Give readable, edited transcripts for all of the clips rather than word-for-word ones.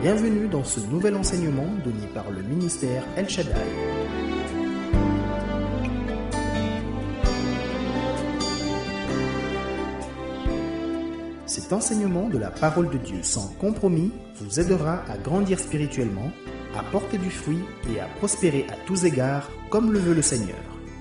Bienvenue dans ce nouvel enseignement donné par le ministère El Shaddai. Cet enseignement de la parole de Dieu sans compromis vous aidera à grandir spirituellement, à porter du fruit et à prospérer à tous égards comme le veut le Seigneur.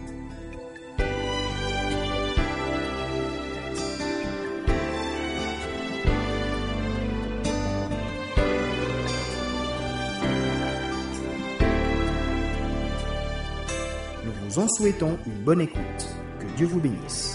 Nous vous en souhaitons une bonne écoute. Que Dieu vous bénisse.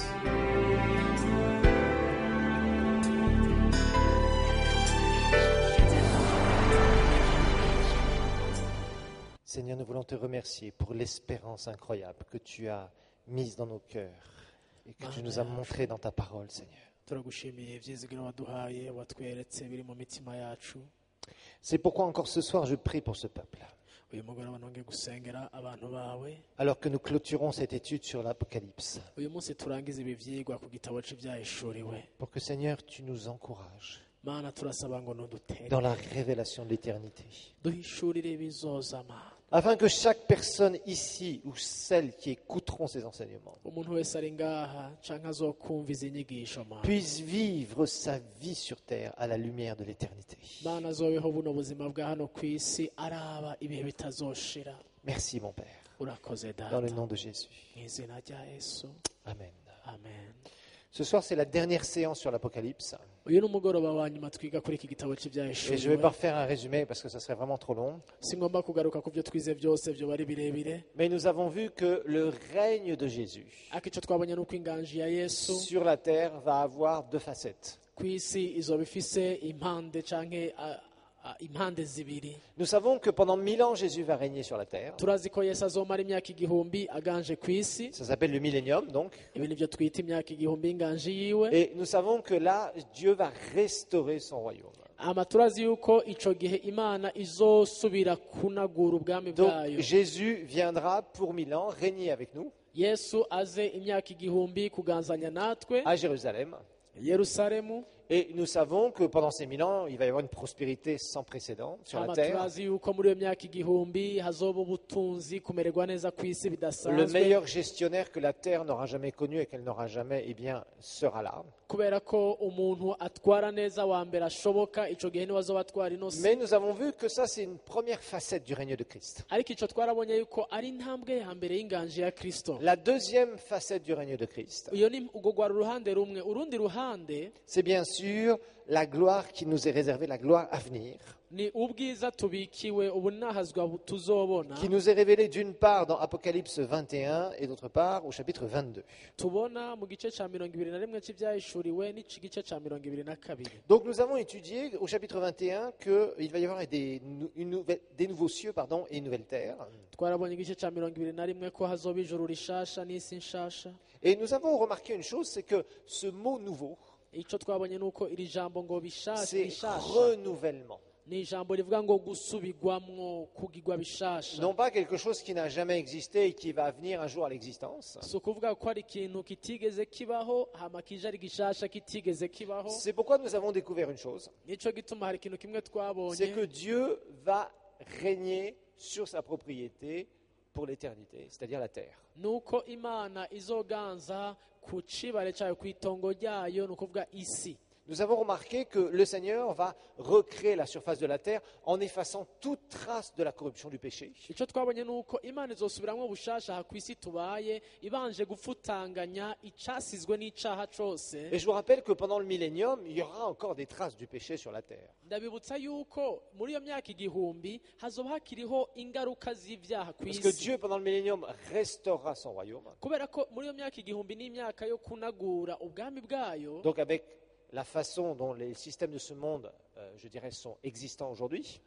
Seigneur, nous voulons te remercier pour l'espérance incroyable que tu as mise dans nos cœurs et que tu nous as montré dans ta parole, Seigneur. turagushimiye ibyizigiro waduhaye watweretse biri mu mitima yacu. C'est pourquoi encore ce soir je prie pour ce peuple. Uyu mugoroba nongeye gusengera abantu bawe. Alors que nous clôturons cette étude sur l'Apocalypse, Uyu munsi turangiza ibi vyigwa ku gitabo c'ivyahishuriwe. pour que Seigneur, tu nous encourages Mana turasaba ngo nudutere dans la révélation de l'éternité. duhishurire ibizoza Mana. Afin que chaque personne ici ou celles qui écouteront ces enseignements Umuntu wese ari ngaha canke azokumva izi nyigisho Mana. puisse vivre sa vie sur terre à la lumière de l'éternité. Mana azobeho buno buzima bwa hano kw'isi araba ibihe bitazoshira. Merci mon Père, Urakoze dans le data. nom de Jésus. Mw'izina rya Yesu. Amen. Amen. Ce soir, c'est la dernière séance sur l'Apocalypse. Uyu ni umugoroba wa nyuma twiga kuri iki gitabo Et je ne vais c'ivyahishuriwe. pas refaire un résumé parce que ça serait vraiment trop long. Singomba kugaruka ku byo twize byose byo bari birebire. Mais nous avons vu que le règne de Jésus Ariko icyo twabonye ni uko inganji ya Yesu sur la terre va avoir deux facettes. ku isi izoba ifise impande canke impande zibiri. Nous savons que pendant 1000 ans, Jésus va régner sur la terre. Turazi ko Yesu azomara imyaka igihumbi aganje ku isi. Ça s'appelle le millénium, donc. Ibi nivyo twita imyaka igihumbi y'inganji yiwe. Et nous savons que là, Dieu va restaurer son royaume. Ama turazi yuko ico gihe Imana izosubira kunagura ubwami Donc bwayo. Jésus viendra pour 1000 ans régner avec nous Yesu aze imyaka igihumbi kuganzanya natwe à Jérusalem. Yerusalemu. Et nous savons que pendant ces 1000 ans, il va y avoir une prospérité sans précédent sur la Ama terre. turazi yuko muri iyo myaka igihumbi hazoba ubutunzi kumererwa neza ku isi Le bidasanzwe. meilleur gestionnaire que la terre n'aura jamais connu et qu'elle n'aura jamais, eh bien, sera là. kubera ko umuntu atwara neza wa mbere ashoboka ico gihe niwe azoba atwara ino si. Mais nous avons vu que ça, c'est une première facette du règne de Christ. Ariko ico twarabonye yuko ari intambwe ya mbere y'inganji ya Kristo. La deuxième facette du règne de Christ, Iyo ni ubwo rwari uruhande rumwe. Urundi ruhande c'est bien sûr la gloire qui nous est réservée, la gloire à venir, ni ubwiza tubikiwe ubunahazwa tuzobona qui nous est révélée d'une part dans Apocalypse 21 et d'autre part au chapitre 22. tubona mu gice ca 21 c'ivyahishuriwe n'ici gice ca 22. Donc nous avons étudié au chapitre 21 qu'il va y avoir des nouveaux cieux et une nouvelle terre. Twarabonye igice ca 21 ko hazoba ijuru rishasha n'isi nshasha. Et nous avons remarqué une chose, c'est que ce mot nouveau, Ico twabonye nuko iri jambo ngo c'est bishasha renouvellement. ni ijambo rivuga ngo gusubirwamwo kugirwa bishasha. Non pas quelque chose qui n'a jamais existé et qui va venir un jour à l'existence. Si ukuvuga ko ari ikintu kitigeze kibaho hama kije ari gishasha kitigeze kibaho. C'est pourquoi nous avons découvert une chose, Nico gituma hari ikintu kimwe c'est twabonye que Dieu va régner sur sa propriété pour l'éternité, c'est-à-dire la terre. nuko Imana izoganza ku cibare cayo kw'itongo ryayo nukuvuga isi. Nous avons remarqué que le Seigneur va recréer la surface de la terre en effaçant toute trace de la corruption du péché. Ico twabonye nuko Imana izosubiramwo bushasha aha kw'isi tubaye ibanje gufutanganya icasizwe n'icaha cose. Et je vous rappelle que pendant le millénium, il y aura encore des traces du péché sur la terre. Ndabibutsa yuko muri iyo myaka igihumbi hazoba hakiriho ingaruka z'ivyaha Parce que kw'isi. Dieu, pendant le millénium, restaurera son royaume. Kubera ko muri iyo myaka igihumbi n'imyaka yo kunagura ubwami bwayo. Donc avec la façon dont les systèmes de ce monde, je dirais, sont existants aujourd'hui,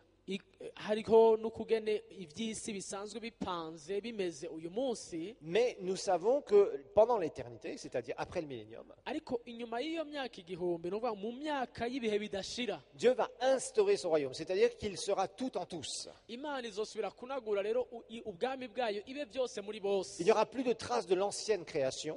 hariho n'ukugene ivy'isi bisanzwe bipanze bimeze uyu munsi. mais nous savons que pendant l'éternité, c'est-à-dire après le millénium, Ariko inyuma y'iyo myaka igihumbi nuvuga mu myaka y'ibihe bidashira Dieu va instaurer son royaume, c'est-à-dire qu'il sera tout en tous. Imana izosubira kunagura rero ubwami bwayo ibe byose muri bose. Il n'y aura plus de traces de l'ancienne création,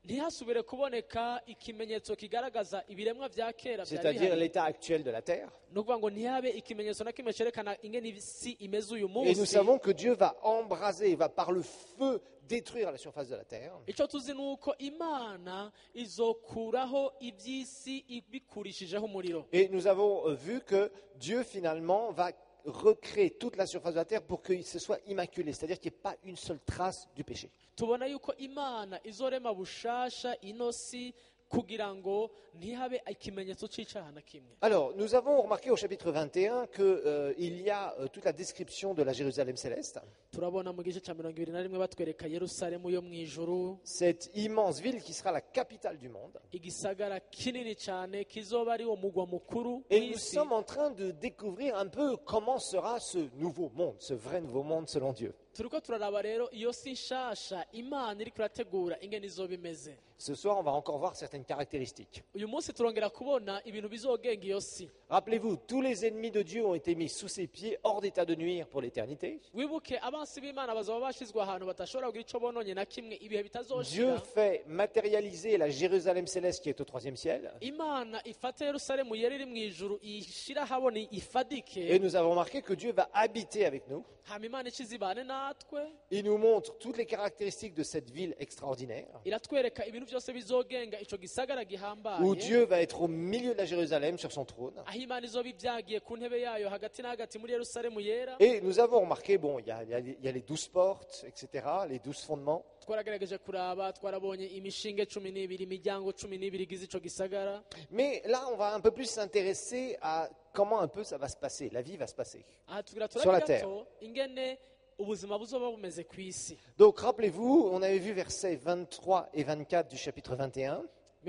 ntihasubire kuboneka ikimenyetso kigaragaza ibiremwa vya kera byari c'est-à-dire bihari. l'état actuel de la terre. ni ukuvuga ngo ntihabe ikimenyetso na kimwe cyerekana ingene isi imeze uyu Et nous munsi. savons que Dieu va embraser, va par le feu détruire la surface de la terre. icyo tuzi ni uko imana izokuraho iby'isi ibikurishijeho umuriro. Et nous avons vu que Dieu finalement va recréer toute la surface de la terre pour que ce soit immaculé, c'est-à-dire qu'il n'y ait pas une seule trace du péché. tubona yuko imana izorema bushasha ino si kugira ngo ntihabe ikimenyetso cy'icyaha na kimwe. Alors, nous avons remarqué au chapitre 21 qu'il y a toute la description de la Jérusalem céleste, turabona mu gice cya 21 batwereka yerusalemu yo mu ijuru, cette immense ville qui sera la capitale du monde. igisagara kinini cyane kizoba ari wo mugwa mukuru Et nous w'isi. sommes en train de découvrir un peu comment sera ce nouveau monde, ce vrai nouveau monde selon Dieu. turiko turaraba rero iyo si nshasha imana iri kurategura ingene izoba imeze. Ce soir, on va encore voir certaines caractéristiques. uyu munsi turongera kubona ibintu bizogenga iyo si. Rappelez-vous, tous les ennemis de Dieu ont été mis sous ses pieds, hors d'état de nuire pour l'éternité. wibuke abansi b'imana bazaba bashizwe ahantu badashobora kugira icyo bononye na kimwe ibihe Dieu bitazoshira. fait matérialiser la Jérusalem céleste qui est au 3e ciel. imana ifate yerusalemu yari iri mu ijuru ishira habona Et ifadike, nous avons remarqué que Dieu va habiter avec nous. hama imana ikizibane natwe, Il nous montre toutes les caractéristiques de cette ville extraordinaire, iratwereka ibintu byose bizogenga ico gisagara où gihambaye, Dieu va être au milieu de la Jérusalem sur son trône. aho imana izoba ibyagiye ku ntebe yayo hagati na hagati muri yerusalemu yera. Et nous avons remarqué, bon, il y a les 12 portes, etc., les 12 fondements. Twaragerageje kuraba, twarabonye imishinge 12, imiryango 12 igize ico gisagara. Mais là, on va un peu plus s'intéresser à comment un peu ça va se passer, la vie va se passer. aha tugira Sur la turabe terre. gato ingene ubuzima buzoba bumeze ku isi. Donc, rappelez-vous, on avait vu versets 23 et 24 du chapitre 21.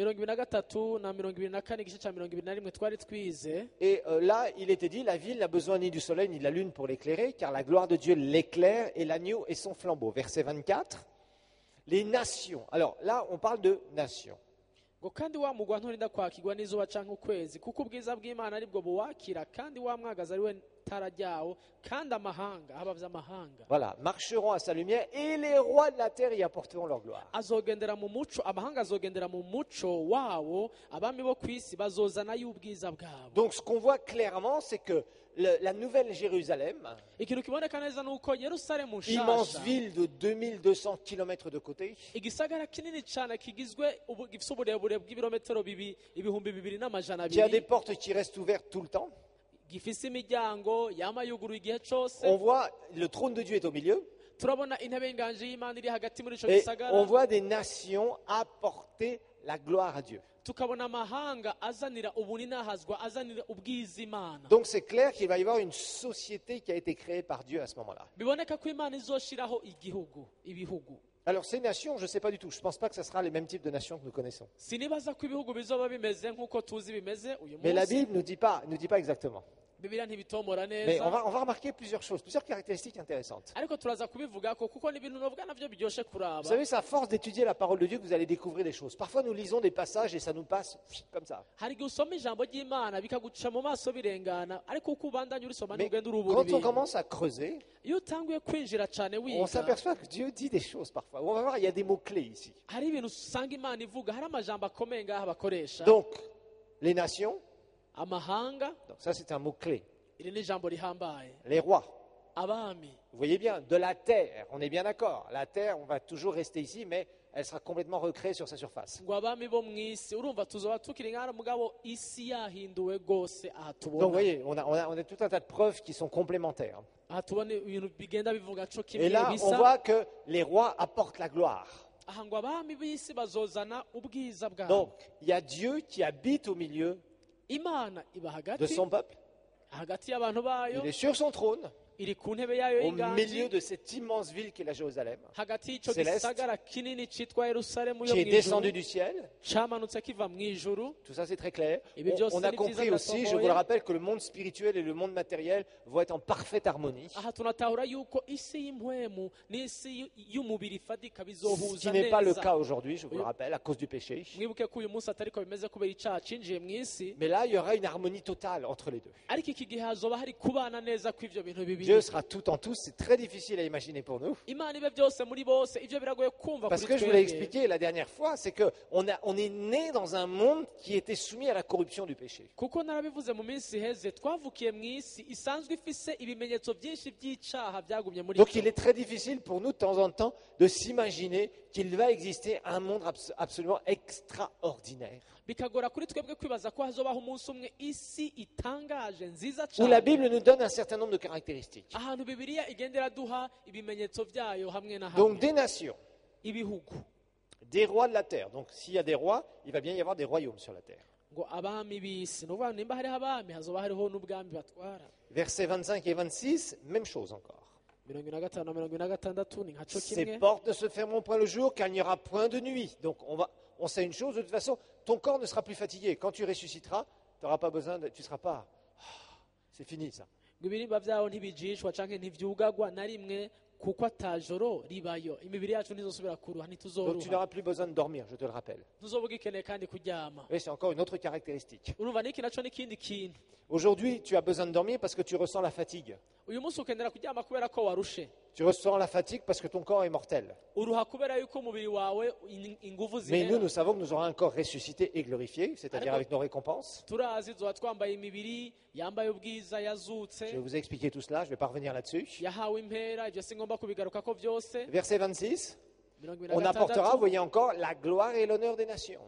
23 na 24 igice cya 21 twari twize. Et là, il était dit, la ville n'a besoin ni du soleil ni de la lune pour l'éclairer, car la gloire de Dieu l'éclaire et l'agneau est son flambeau. Verset 24, les nations. Alors là, on parle de nations. ngo kandi wa mugwa nturinda kwakirwa n'izuba canke ukwezi kuko ubwiza bw'imana aribwo buwakira, kandi wa mwagaza ari we tara ryawo, kandi amahanga abavye amahanga Voilà, marcheront à sa lumière et les rois de la terre y apporteront leur gloire. azogendera mu muco, amahanga azogendera mu muco wawo, abami bo ku isi bazozana y'ubwiza bwabo. Donc ce qu'on voit clairement, c'est que la nouvelle Jérusalem, ikintu kiboneka neza ni uko yerusalemu immense nshasha, ville de 2200 km de côté, igisagara kinini cyane kigizwe gifite uburebure bw'ibirometero ibihumbi 2,200, qui a des portes qui restent ouvertes tout le temps. gifise imiryango yama yuguruye igihe cyose. On voit le trône de Dieu est au milieu. turabona intebe y'inganji y'imana iri hagati muri ico Et gisagara. on voit des nations apporter la gloire à Dieu. tukabona amahanga azanira ubuninahazwa, azanira ubwiza imana. Donc c'est clair qu'il va y avoir une société qui a été créée par Dieu à ce moment-là. biboneka ko imana izoshiraho ibihugu. Alors ces nations, je ne sais pas du tout. Je ne pense pas que ce sera les mêmes types de nations que nous connaissons. sinibaza ko ibihugu bizoba bimeze nk'uko tuzi bimeze uyu Mais la munsi. Bible ne nous dit pas exactement. bibiliya ntibitomora Mais on neza, va remarquer plusieurs choses, plusieurs caractéristiques intéressantes. ariko turaza kubivugako kuko ni ibintu novuga navyo biryoshe Vous kuraba. savez, c'est à force d'étudier la parole de Dieu que vous allez découvrir des choses. Parfois, nous lisons des passages et ça nous passe comme ça. hari igihe usoma ijambo ry'imana bikaguca mu maso birengana, ariko uko ubandanya urisoma Mais ntugenda urubura quand on ibintu. commence à creuser, iyo utanguye kwinjira cyane on wiga, s'aperçoit que Dieu dit des choses parfois. On va voir, il y a des mots-clés ici. hari ibintu usanga imana ivuga, hari amajambo akomeye ngaha bakoresha. Donc, les nations, amahanga, donc ça c'est un mot-clé. iri ni ijambo rihambaye. Les rois, abami, vous voyez bien, de la terre, on est bien d'accord. La terre, on va toujours rester ici, mais elle sera complètement recréée sur sa surface. ngo abami bo mu isi, urumva tuzoba tukiri nk'ahari mugabo isi yahinduwe rwose. aha Donc vous tubona voyez, on a tout un tas de preuves qui sont complémentaires. aha tubona ibintu bigenda bivuga co Et kimwe là, on bisa. voit que les rois apportent la gloire. aha ngo abami b'isi bazozana ubwiza bwabo. Donc, il y a Dieu qui habite au milieu imana iba de hagati son peuple. hagati y'abantu bayo, Il est sur son trône, iri ku ntebe yayo au milieu y'inganji, de cette immense ville qui est la Jérusalem, hagati y'ico Céleste, gisagara kinini citwa yerusalemu yo qui est mu descendu ijuru, du ciel. camanutse kiva mu ijuru. Tout ça, c'est très clair. Et bien, Dieu On a aussi, compris les aussi, je vous le rappelle, que le monde spirituel et le monde matériel vont être en parfaite harmonie. aha tunatahura yuko isi y'impwemu n'isi y'umubiri ifatika Ce qui bizohuza n'est pas le neza. cas aujourd'hui, je vous le rappelle, à cause du péché. mwibuke ko uyu munsi atariko bimeze kubera icaha cinjiye mu isi, Mais là, il y aura une harmonie totale entre les deux. ariko iki gihe hazoba hari kubana neza kw'ivyo bintu bibiri. Dieu sera tout en tous, c'est très difficile à imaginer pour nous. imana ibe byose muri bose ibyo biragoye kumva Parce kuri que je vous l'ai twebwe expliqué la dernière fois, c'est qu'on est né dans un monde qui était soumis à la corruption du péché. kuko narabivuze mu minsi iheze twavukiye mu isi isanzwe ifise ibimenyetso byinshi by'icaha byagumye muri Donc twe. il est très difficile pour nous de temps en temps de s'imaginer qu'il va exister un monde absolument extraordinaire. bikagora kuri twebwe kwibaza ko hazobaho umunsi umwe isi itangaje nziza Où la cyane Bible nous donne un certain nombre de caractéristiques. ahantu bibiliya igendera duha ibimenyetso byayo hamwe na Donc hamwe des nations, ibihugu des rois de la terre. Donc s'il y a des rois, il va bien y avoir des royaumes sur la terre. ngo abami b'isi ni ukuvuga nimba hariho abami hazoba hariho n'ubwami batwara Versets 25 et 26, même chose encore. 55 na 56 ni nkaco Ces kimwe portes ne se fermeront point le jour, car il n'y aura point de nuit. Donc on sait une chose, de toute façon, ton corps ne sera plus fatigué. Quand tu ressusciteras, tu n'auras pas besoin, tu ne seras pas... c'est fini ça. ngo ibirimba byaho ntibijishwa canke ntivyugagwa na rimwe kuko atajoro ribayo imibiri yacu ntizosubira kuruha Donc tu ntituzoruha n'auras plus besoin de dormir, je te le rappelle. tuzovuga ikeneye kandi kuryama Oui, c'est encore une autre caractéristique. urumva niki naco n'ikindi kintu Aujourd'hui, tu as besoin de dormir parce que tu ressens la fatigue. uyu munsi ukenera kuryama kubera ko warushe Tu ressens la fatigue parce que ton corps est mortel. uruha kubera yuko umubiri wawe inguvu Mais nous, zihera nous savons que nous aurons un corps ressuscité et glorifié, c'est-à-dire avec nos récompenses. turazi tuzoba twambaye imibiri yambaye ubwiza yazutse Je vous ai expliqué tout cela, je ne vais pas revenir là-dessus. yahawe impera ibyo si ngomba kubigarukako byose Verset 26, 26 on apportera, vous voyez encore, la gloire et l'honneur des nations.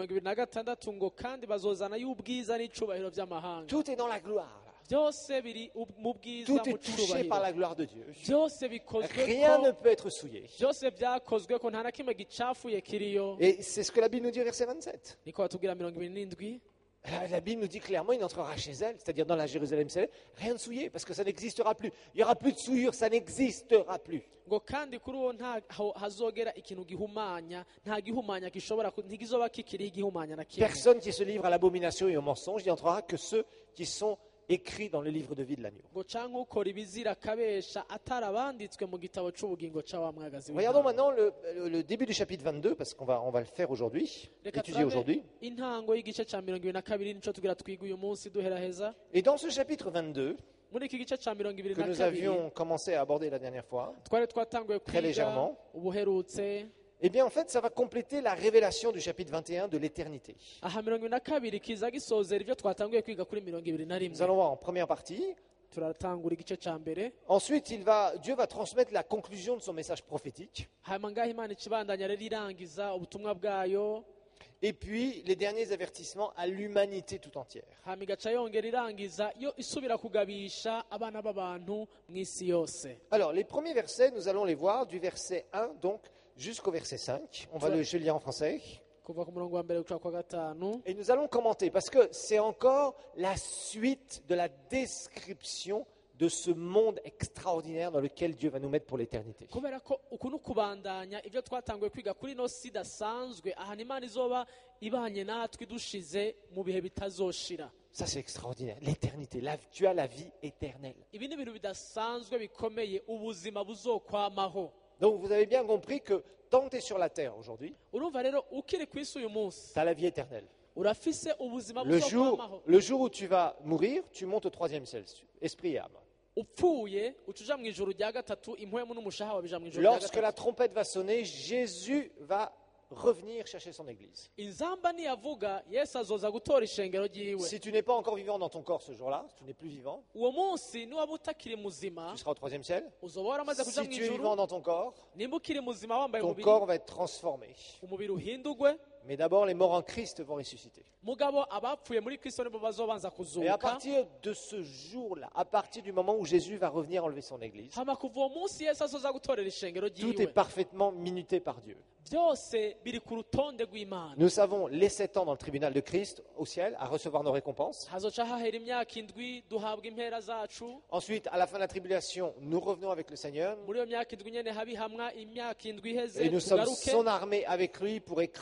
26 ngo kandi bazozana y'ubwiza n'icubahiro by'amahanga Tout est dans la gloire. là. byose biri mu bwiza Tout mu est touché par cubahiro la gloire de Dieu. byose bikozwe Rien ne ko peut être souillé. byose byakozwe ko nta na kimwe gicafuye kiriyo Et c'est ce que la Bible nous dit au verset 27. niko batubwira 27 La Bible nous dit clairement, il entrera chez elle, c'est-à-dire dans la Jérusalem céleste, rien de souillé, parce que ça n'existera plus. Il n'y aura plus de souillure, ça n'existera plus. ngo kandi kuri uwo nta hazogera ikintu gihumanya nta gihumanya gishobora ntigizoba kikiriho igihumanya na kimwe Personne qui se livre à l'abomination et au mensonge, il n'y entrera que ceux qui sont écrits dans le livre de vie de l'agneau. ngo canke ukora ibizira akabesha atarabanditswe mu gitabo c'ubugingo ca wa mwagazi Regardons maintenant le début du chapitre 22, parce qu'on va le faire aujourd'hui, reka étudier aujourd'hui. intango y'igice ca 22 nico tugira twiga uyu munsi duheraheza Et dans ce chapitre 22, muri iki gice ca que nous 22 avions commencé à aborder la dernière fois, twari twatanguye Très kwiga légèrement. ubuherutse eh bien en fait ça va compléter la révélation du chapitre 21 de l'éternité. aha 22 kiza gisozera ivyo twatanguye kwiga kuri Nous 21 allons voir en première partie. turatangura igice ca mbere Ensuite, Dieu va transmettre la conclusion de son message prophétique. hanyuma ngaho imana ikibandanya rero irangiza ubutumwa bwayo Et puis, les derniers avertissements à l'humanité tout entière. hanyuma igaca yongera irangiza yo isubira kugabisha abana b'abantu mu isi yose Alors, les premiers versets, nous allons les voir du verset 1 donc jusqu'au verset 5. On va le lire en français. kuva ku murongo wa mbere guca kwa gatanu Et nous allons commenter parce que c'est encore la suite de la description de ce monde extraordinaire dans lequel Dieu va nous mettre pour l'éternité. kubera ko uku ni ukubandanya ibyo twatanguye kwiga kuri ino si idasanzwe ahantu imana izoba ibanye natwe idushize mu bihe bitazoshira Ça, c'est extraordinaire. L'éternité. Tu as la vie éternelle. ibi ni ibintu bidasanzwe bikomeye ubuzima buzokwamaho Donc, vous avez bien compris que tant que tu es sur la terre aujourd'hui, urumva rero ukiri ku isi uyu munsi tu as la vie éternelle. urafise ubuzima Le buzokwamaho jour où tu vas mourir, tu montes au 3e ciel, esprit et âme. upfuye uca uja mu ijuru rya gatatu impwemu n'umushaha wabija mu ijuru rya Lorsque la gatatu trompette va sonner, Jésus va revenir chercher son église. inzamba niyavuga yesu azoza gutora ishengero ryiwe Si tu n'es pas encore vivant dans ton corps ce jour-là, si tu n'es plus vivant, uwo munsi niwaba utakiri muzima tu seras au 3e ciel. uzoba waramaze kuja Si mu tu es ijuru vivant dans ton corps, nimba ukiri muzima wambaye ton umubiri corps va être transformé. umubiri uhindugwe Mais d'abord, les morts en Christ vont ressusciter. mugabo abapfuye muri kristo nibo bazobanza Et à kuzuka partir de ce jour-là, à partir du moment où Jésus va revenir enlever son église, hama kuva uwo munsi yesu azoza gutorera ishengero tout est ryiwe parfaitement minuté par Dieu. byose biri ku rutonde rw'imana Nous savons les 7 ans dans le tribunal de Christ au ciel à recevoir nos récompenses. hazoca hahera imyaka indwi duhabwa impera zacu Ensuite, à la fin de la tribulation, nous revenons avec le Seigneur muri iyo myaka indwi nyene habihamwa imyaka indwi iheze et nous sommes tugaruke son armée avec lui pour écraser l'antichrist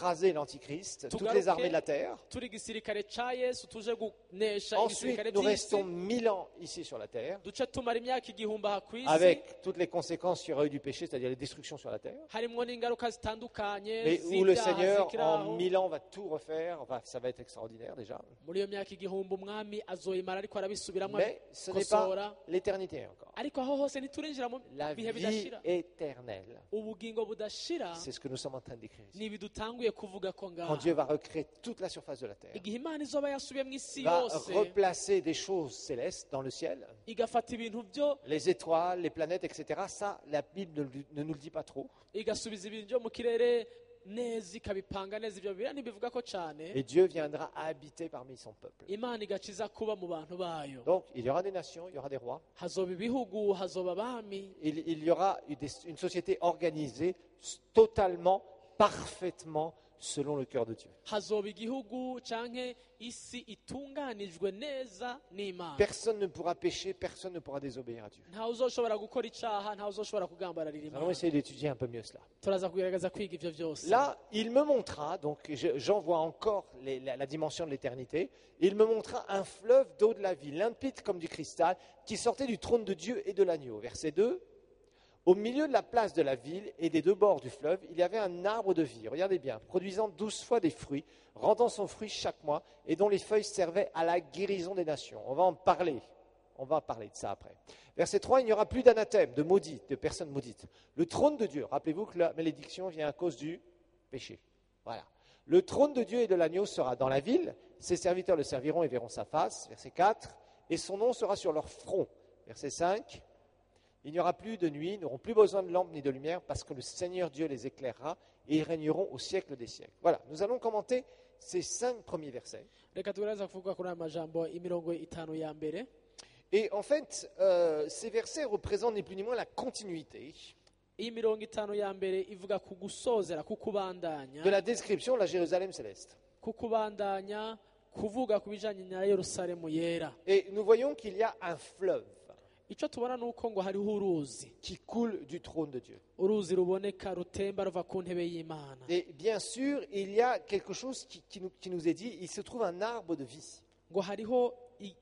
l'Antichrist, toutes Tugaruke. les armées de la terre. turi igisirikare ca yesu tuje kunesha Ensuite, ibisirikare nous restons by'isi 1000 ans ici sur la terre, duce tumara imyaka igihumbi aha ku isi avec toutes les conséquences qu'il y aurait eu du péché, c'est-à-dire les destructions sur la terre. harimwo n'ingaruka zitandukanye Mais où le z'ibyaha Seigneur, zikiraho en 1000 ans, va tout refaire. Enfin, ça va être extraordinaire déjà. muri iyo myaka igihumbi umwami azoyimara ariko arabisubiramwo Mais ce n'est pas abikosora l'éternité encore. ariko aho hose ntiturinjira mu La bihe vie bidashira éternelle, ubugingo budashira c'est ce que nous sommes en train d'écrire ici. ni ibidutanguye kuvuga ko Quand ngaha Dieu va recréer toute la surface de la terre, igihe imana izoba yasubiye mu isi va yose replacer des choses célestes dans le ciel, igafata ibintu byo les étoiles, les planètes, etc. Ça, la Bible ne nous le dit pas trop. igasubiza ibintu byo mu kirere neza ikabipanga neza ibyo bibiri ntibivuga ko cyane Et Dieu viendra habiter parmi son peuple. imana igakiza kuba mu bantu bayo Donc, il y aura des nations, il y aura des rois. hazoba ibihugu hazoba abami Il y aura une société organisée totalement, parfaitement selon le cœur de Dieu. hazoba igihugu canke isi itunganijwe neza n'imana Personne ne pourra pécher, personne ne pourra désobéir à Dieu. ntawe uzoshobora gukora icaha ntawe uzoshobora kugambararira Nous allons imana essayer d'étudier un peu mieux cela. turaza kugerageza kwiga ivyo vyose Là, il me montra, donc j'en vois encore la dimension de l'éternité, il me montra un fleuve d'eau de la vie, limpide comme du cristal, qui sortait du trône de Dieu et de l'agneau. Verset 2. Au milieu de la place de la ville et des deux bords du fleuve, il y avait un arbre de vie, regardez bien, produisant 12 fois des fruits, rendant son fruit chaque mois, et dont les feuilles servaient à la guérison des nations. On va en parler. On va parler de ça après. Verset 3, il n'y aura plus d'anathème, de maudits, de personnes maudites. Le trône de Dieu, rappelez-vous que la malédiction vient à cause du péché. Voilà. Le trône de Dieu et de l'agneau sera dans la ville, ses serviteurs le serviront et verront sa face. Verset 4, et son nom sera sur leur front. Verset 5, il n'y aura plus de nuit, ils n'auront plus besoin de lampe ni de lumière, parce que le Seigneur Dieu les éclairera, et ils régneront au siècle des siècles. Voilà, nous allons commenter ces 5 premiers versets. reka tugerageza kuvuga kuri aya majambo imirongo itanu ya mbere Et en fait, ces versets représentent ni plus ni moins la continuité iyi mirongo itanu ya mbere ivuga ku gusozera ku kubandanya de la description de la Jérusalem céleste. ku kubandanya kuvuga ku bijanye na yerusalemu yera Et nous voyons qu'il y a un fleuve icyo tubona ni uko ngo hariho uruzi qui coule du trône de Dieu. uruzi ruboneka rutemba ruva ku ntebe y'imana Et bien sûr, il y a quelque chose qui nous est dit, il se trouve un arbre de vie ngo hariho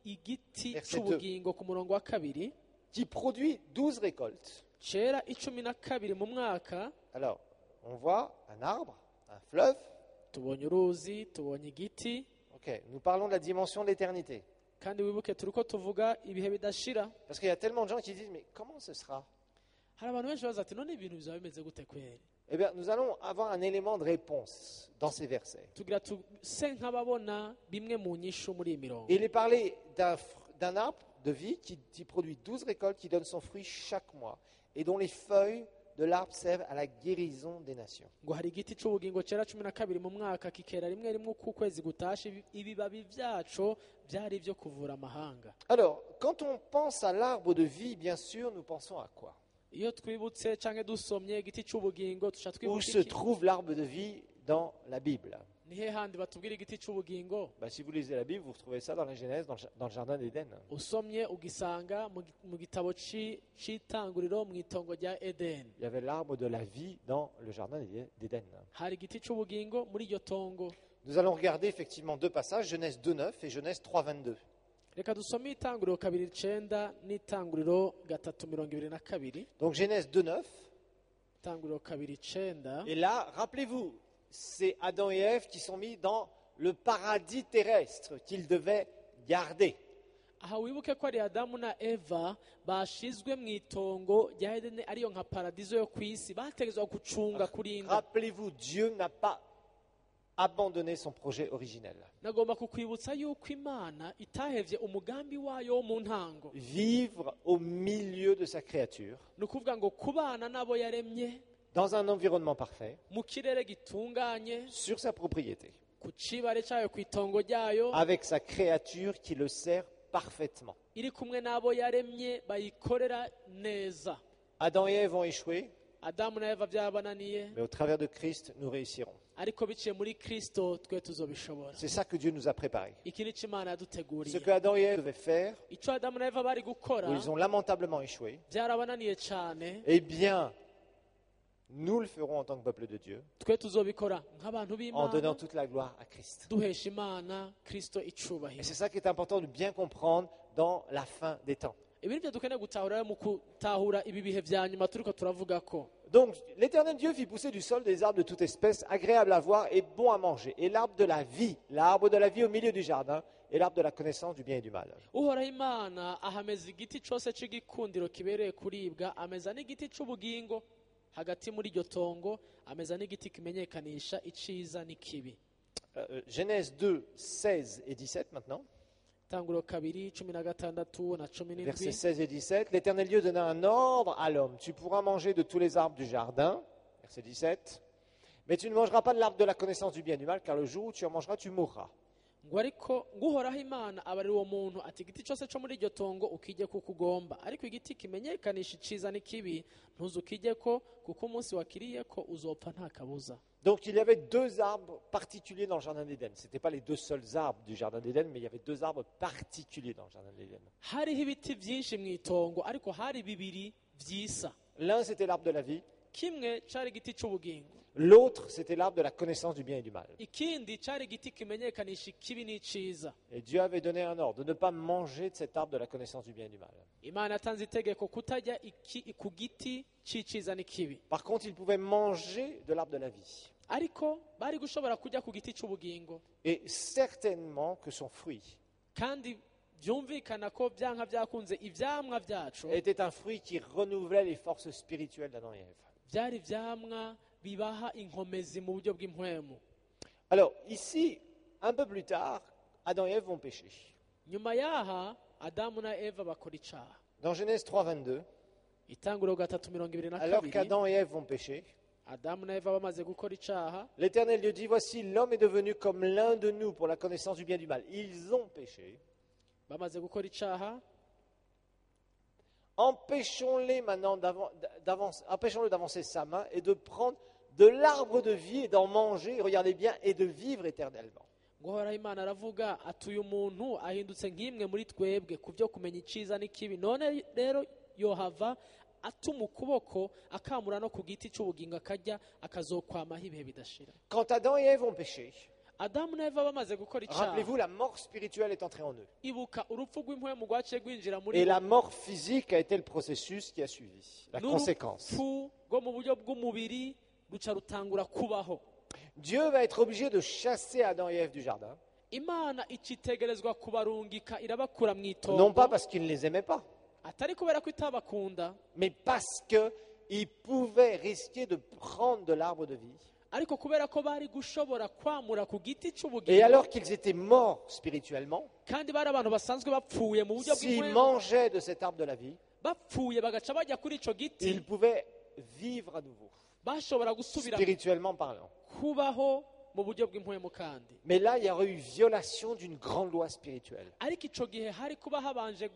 igiti Verset c'ubugingo ku murongo wa kabiri qui produit 12 récoltes. cera 12 mu mwaka Alors, on voit un arbre, un fleuve. tubonye uruzi tubonye igiti Ok, nous parlons de la dimension de l'éternité. kandi wibuke turiko tuvuga ibihe bidashira Parce qu'il y a tellement de gens qui disent, mais comment ce sera? hari abantu benshi baza ati none ibintu bizaba bimeze gute kweri Eh bien, nous allons avoir un élément de réponse dans ces versets. tugira tuse nk'ababona bimwe mu nyishu muri iyi mirongo Il est parlé d'un arbre de vie qui produit 12 récoltes, qui donne son fruit chaque mois, et dont les feuilles de l'arbre servent à la guérison des nations. ngo hari igiti c'ubugingo cera 12 mu mwaka kikera rimwe rimwe uko ukwezi gutashe ibibabi vyaco vyari ivyo kuvura amahanga Alors, quand on pense à l'arbre de vie, bien sûr, nous pensons à quoi? iyo twibutse canke dusomye igiti c'ubugingo tuca Où twibuka se iki trouve l'arbre de vie dans la Bible? nihe handi batubwira igiti c'ubugingo Si vous lisez la Bible, vous retrouvez ça dans la Genèse, dans le jardin d'Éden. usomye ugisanga mu gitabo c'itanguriro mu itongo rya edeni Il y avait l'arbre de la vie dans le jardin d'Éden. hari igiti c'ubugingo muri iryo tongo Nous allons regarder effectivement 2 passages, Genèse 2.9 et Genèse 3.22. reka dusome itanguriro 2:9 n'itanguriro 3:22 Donc Genèse 2.9. itanguriro 2:9 Et là, rappelez-vous, c'est Adam et Ève qui sont mis dans le paradis terrestre qu'ils devaient garder. aha wibuke ko ari adamu na eva bashizwe mu itongo rya edeni ariyo nka paradizo yo ku isi bategezwa gucunga kurinda Rappelez-vous, Dieu n'a pas abandonné son projet originel. nagomba kukwibutsa yuko imana itahevye umugambi wayo wo mu ntango Vivre au milieu de sa créature, ni ukuvuga ngo kubana n'abo yaremye dans un environnement parfait, mu kirere gitunganye sur sa propriété, ku cibare cayo ku itongo ryayo avec sa créature qui le sert parfaitement. iri kumwe n'abo yaremye bayikorera neza Adam et Ève ont échoué, adamu na eva vyabananiye mais au travers de Christ, nous réussirons. ariko biciye muri kristo twe tuzobishobora C'est ça que Dieu nous a préparé. iki ni co imana Ce yaduteguriye que Adam et Ève devaient faire, ico adamu na eva bari gukora où ils ont lamentablement échoué, byarabananiye cane eh bien, Nous le ferons en tant que peuple de Dieu, twe tuzobikora nk'abantu en b'imana donnant toute la gloire à Christ. duhesha imana kristo Et icubahiro. c'est ça qui est important de bien comprendre dans la fin des temps. ibi ni byo dukeneye gutahura mu gutahura ibi bihe vya nyuma turiko turavuga ko. Donc, l'Éternel Dieu fit pousser du sol des arbres de toute espèce, agréables à voir et bons à manger. Et l'arbre de la vie au milieu du jardin, et l'arbre de la connaissance du bien et du mal. uhoraho imana ahameza igiti cose c'igikundiro kibereye kuribwa, ameza n'igiti c'ubugingo hagati muri iryo tongo, ameza n'igiti kimenyekanisha iciza n'ikibi. Genèse 2, 16 et 17 maintenant. Tanguriro 2:16 na Versets 17. 16 et 17. L'Éternel Dieu donna un ordre à l'homme. Tu pourras manger de tous les arbres du jardin. Verset 17. Mais tu ne mangeras pas de l'arbre de la connaissance du bien et du mal, car le jour où tu en mangeras, tu mourras. ngo ariko nguhoraho imana abarira uwo muntu ati igiti cyose cyo muri iryo tongo ukijye kuko ugomba, ariko igiti kimenyekanisha iciza n'ikibi ntuzukijye ko, kuko umunsi wakiriye ko uzopfa nta kabuza. Donc il y avait deux arbres particuliers dans le jardin d'Éden. Ce n'étaient pas les deux seuls arbres du jardin d'Éden, mais il y avait deux arbres particuliers dans le jardin d'Éden. hariho ibiti byinshi mu itongo, ariko hari bibiri vyisa. L'un, c'était l'arbre de la vie. Kimwe cari igiti c'ubugingo, L'autre, c'était l'arbre de la connaissance du bien et du mal. ikindi cari igiti kimenyekanisha ikibi n'iciza. Et Dieu avait donné un ordre de ne pas manger de cet arbre de la connaissance du bien et du mal. Imana yatanze itegeko kutajya ku giti c'iciza n'ikibi, Par contre, ils pouvaient manger de l'arbre de la vie. ariko bari gushobora kujya ku giti c'ubugingo, Et certainement que son fruit kandi byumvikana ko byanka byakunze ivyamwa vyacu était un fruit qui renouvelait les forces spirituelles d'Adam et Ève. byari ivyamwa bibaha inkomezi mu buryo bw'impwemu. Alors, ici, un peu plus tard, Adam et Ève vont pécher. Nyuma yaha Adamu na Eva bakora icaha. Dans Genèse 3, 22, Itanguriro 3:22, alors qu'Adam et Ève vont pécher, Adamu na Eva bamaze gukora icaha, l'Éternel Dieu dit, voici, l'homme est devenu comme l'un de nous pour la connaissance du bien et du mal. Ils ont péché. bamaze gukora icaha, Empêchons-le maintenant d'avancer sa main et de prendre de l'arbre de vie et d'en manger, regardez bien, et de vivre éternellement. guhoraho Imana aravuga ati uyu muntu ahindutse nk'imwe muri twebwe ku byo kumenya iciza n'ikibi, none rero yohava atuma ukuboko akamura no ku giti c'ubugingo akarya, akazokwamaho ibihe bidashira. Quand Adam et Ève ont péché, Adamu na Eva bamaze gukora icaha, rappelez-vous, la mort spirituelle est entrée en eux. ibuka urupfu rw'impwemu rwaciye rwinjira muri Et bo, la mort physique a été le processus qui a suivi, la conséquence. n'urupfu rwo mu buryo bw'umubiri ruca rutangura kubaho. Dieu va être obligé de chasser Adam et Ève du jardin, Imana icitegerezwa kubarungika irabakura mu non itongo, pas parce qu'il ne les aimait pas, atari kubera ko itabakunda, mais parce qu'ils pouvaient risquer de prendre de l'arbre de vie. ariko kubera ko bari gushobora kwamura ku giti Et c'ubugingo, alors qu'ils étaient morts spirituellement, kandi bari abantu basanzwe bapfuye mu buryo s'ils bw'impwemu, mangeaient de cet arbre de la vie, bapfuye bagaca bajya kuri ico giti, ils pouvaient vivre à nouveau, bashobora gusubira spirituellement parlant. kubaho mu buryo bw'impwemu kandi. Mais là, il y aurait eu violation d'une grande loi spirituelle. Ariko ico gihe hari kuba habanje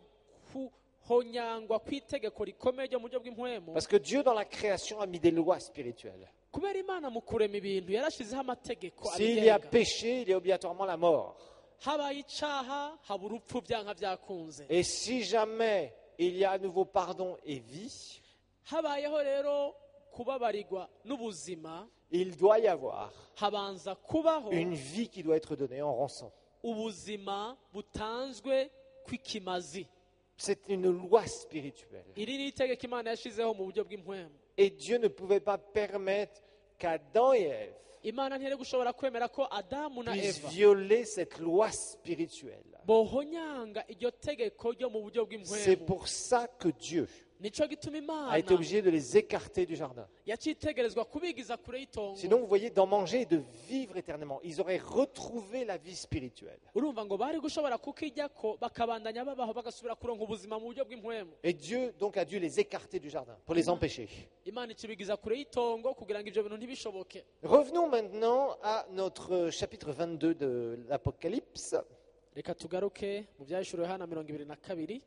kuhonyangwa kw'itegeko rikomeye ryo mu buryo bw'impwemu, Parce que Dieu, dans la création, a mis des lois spirituelles. kubera Imana mu kurema ibintu yarashizeho amategeko S'il y a abigenga. péché, il y a obligatoirement la mort. Habaye icaha haba urupfu byanka byakunze. Et si jamais il y a à nouveau pardon et vie, Habayeho rero kubabarirwa n'ubuzima, il doit y avoir habanza kubaho une vie qui doit être donnée en rançon. ubuzima butanzwe kw'ikimazi. C'est une loi spirituelle. Iri ni itegeko Imana yashizeho mu buryo bw'impwemu. Et Dieu ne pouvait pas permettre qu'Adam et Ève Imana ntiyari gushobora kwemera ko Adamu na puissent Eva violer cette loi spirituelle. bohonyanga iryo tegeko ryo mu buryo C'est bw'impwemu. pour ça que Dieu Nico gituma a été Imana obligé de les écarter du jardin. yacitegerezwa kubigiza kure y'itongo. Sinon, vous voyez, d'en manger et de vivre éternellement. Ils auraient retrouvé la vie spirituelle. Urumva ngo bari gushobora kukijyako bakabandanya babaho bagasubira kuronka ubuzima mu buryo bw'impwemu. Et Dieu, donc, a dû les écarter du jardin pour les empêcher. Imana ikibigiza kure y'itongo kugira ngo ivyo bintu ntibishoboke. Revenons maintenant à notre chapitre 22 de l'Apocalypse. Reka tugaruke mu byahishuriwe Yohana 22.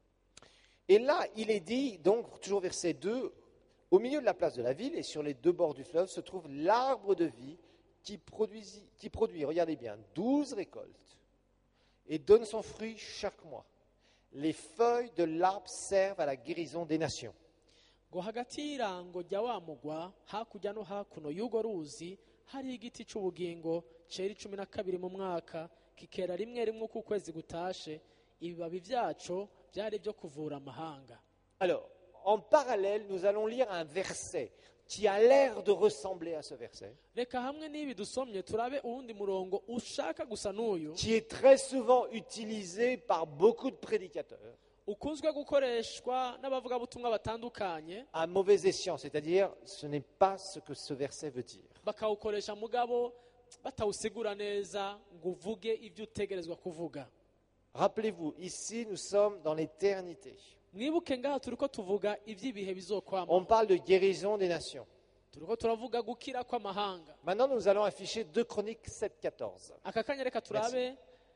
Et là, il est dit, donc, toujours verset 2, au milieu de la place de la ville et sur les deux bords du fleuve se trouve l'arbre de vie qui produit, regardez bien, 12 récoltes et donne son fruit chaque mois. Les feuilles de l'arbre servent à la guérison des nations. ngo hagati y'irango rya wa mugwa hakurya no hakuno y'urwo ruzi hari igiti cy'ubugingo cera 12 mu mwaka kikera rimwe rimwe uko ukwezi gutashe ibibabi byaco byari byo kuvura amahanga. Alors, en parallèle, nous allons lire un verset qui a l'air de ressembler à ce verset, Reka hamwe n'ibi dusomye turabe uwundi murongo ushaka gusa n'uyu qui est très souvent utilisé par beaucoup de prédicateurs ukunzwe gukoreshwa n'abavugabutumwa batandukanye à mauvais escient, c'est-à-dire ce n'est pas ce que ce verset veut dire. bakawukoresha mugabo batawusigura neza ngo uvuge ibyo utegerezwa kuvuga. Rappelez-vous, ici nous sommes dans l'éternité. Mwibuke ngaha turiko tuvuga iby'ibihe On bizokwama, parle de guérison des nations. turiko turavuga gukira kw'amahanga. Maintenant, nous allons afficher 2 Chroniques 7-14. Aka kanya reka turabe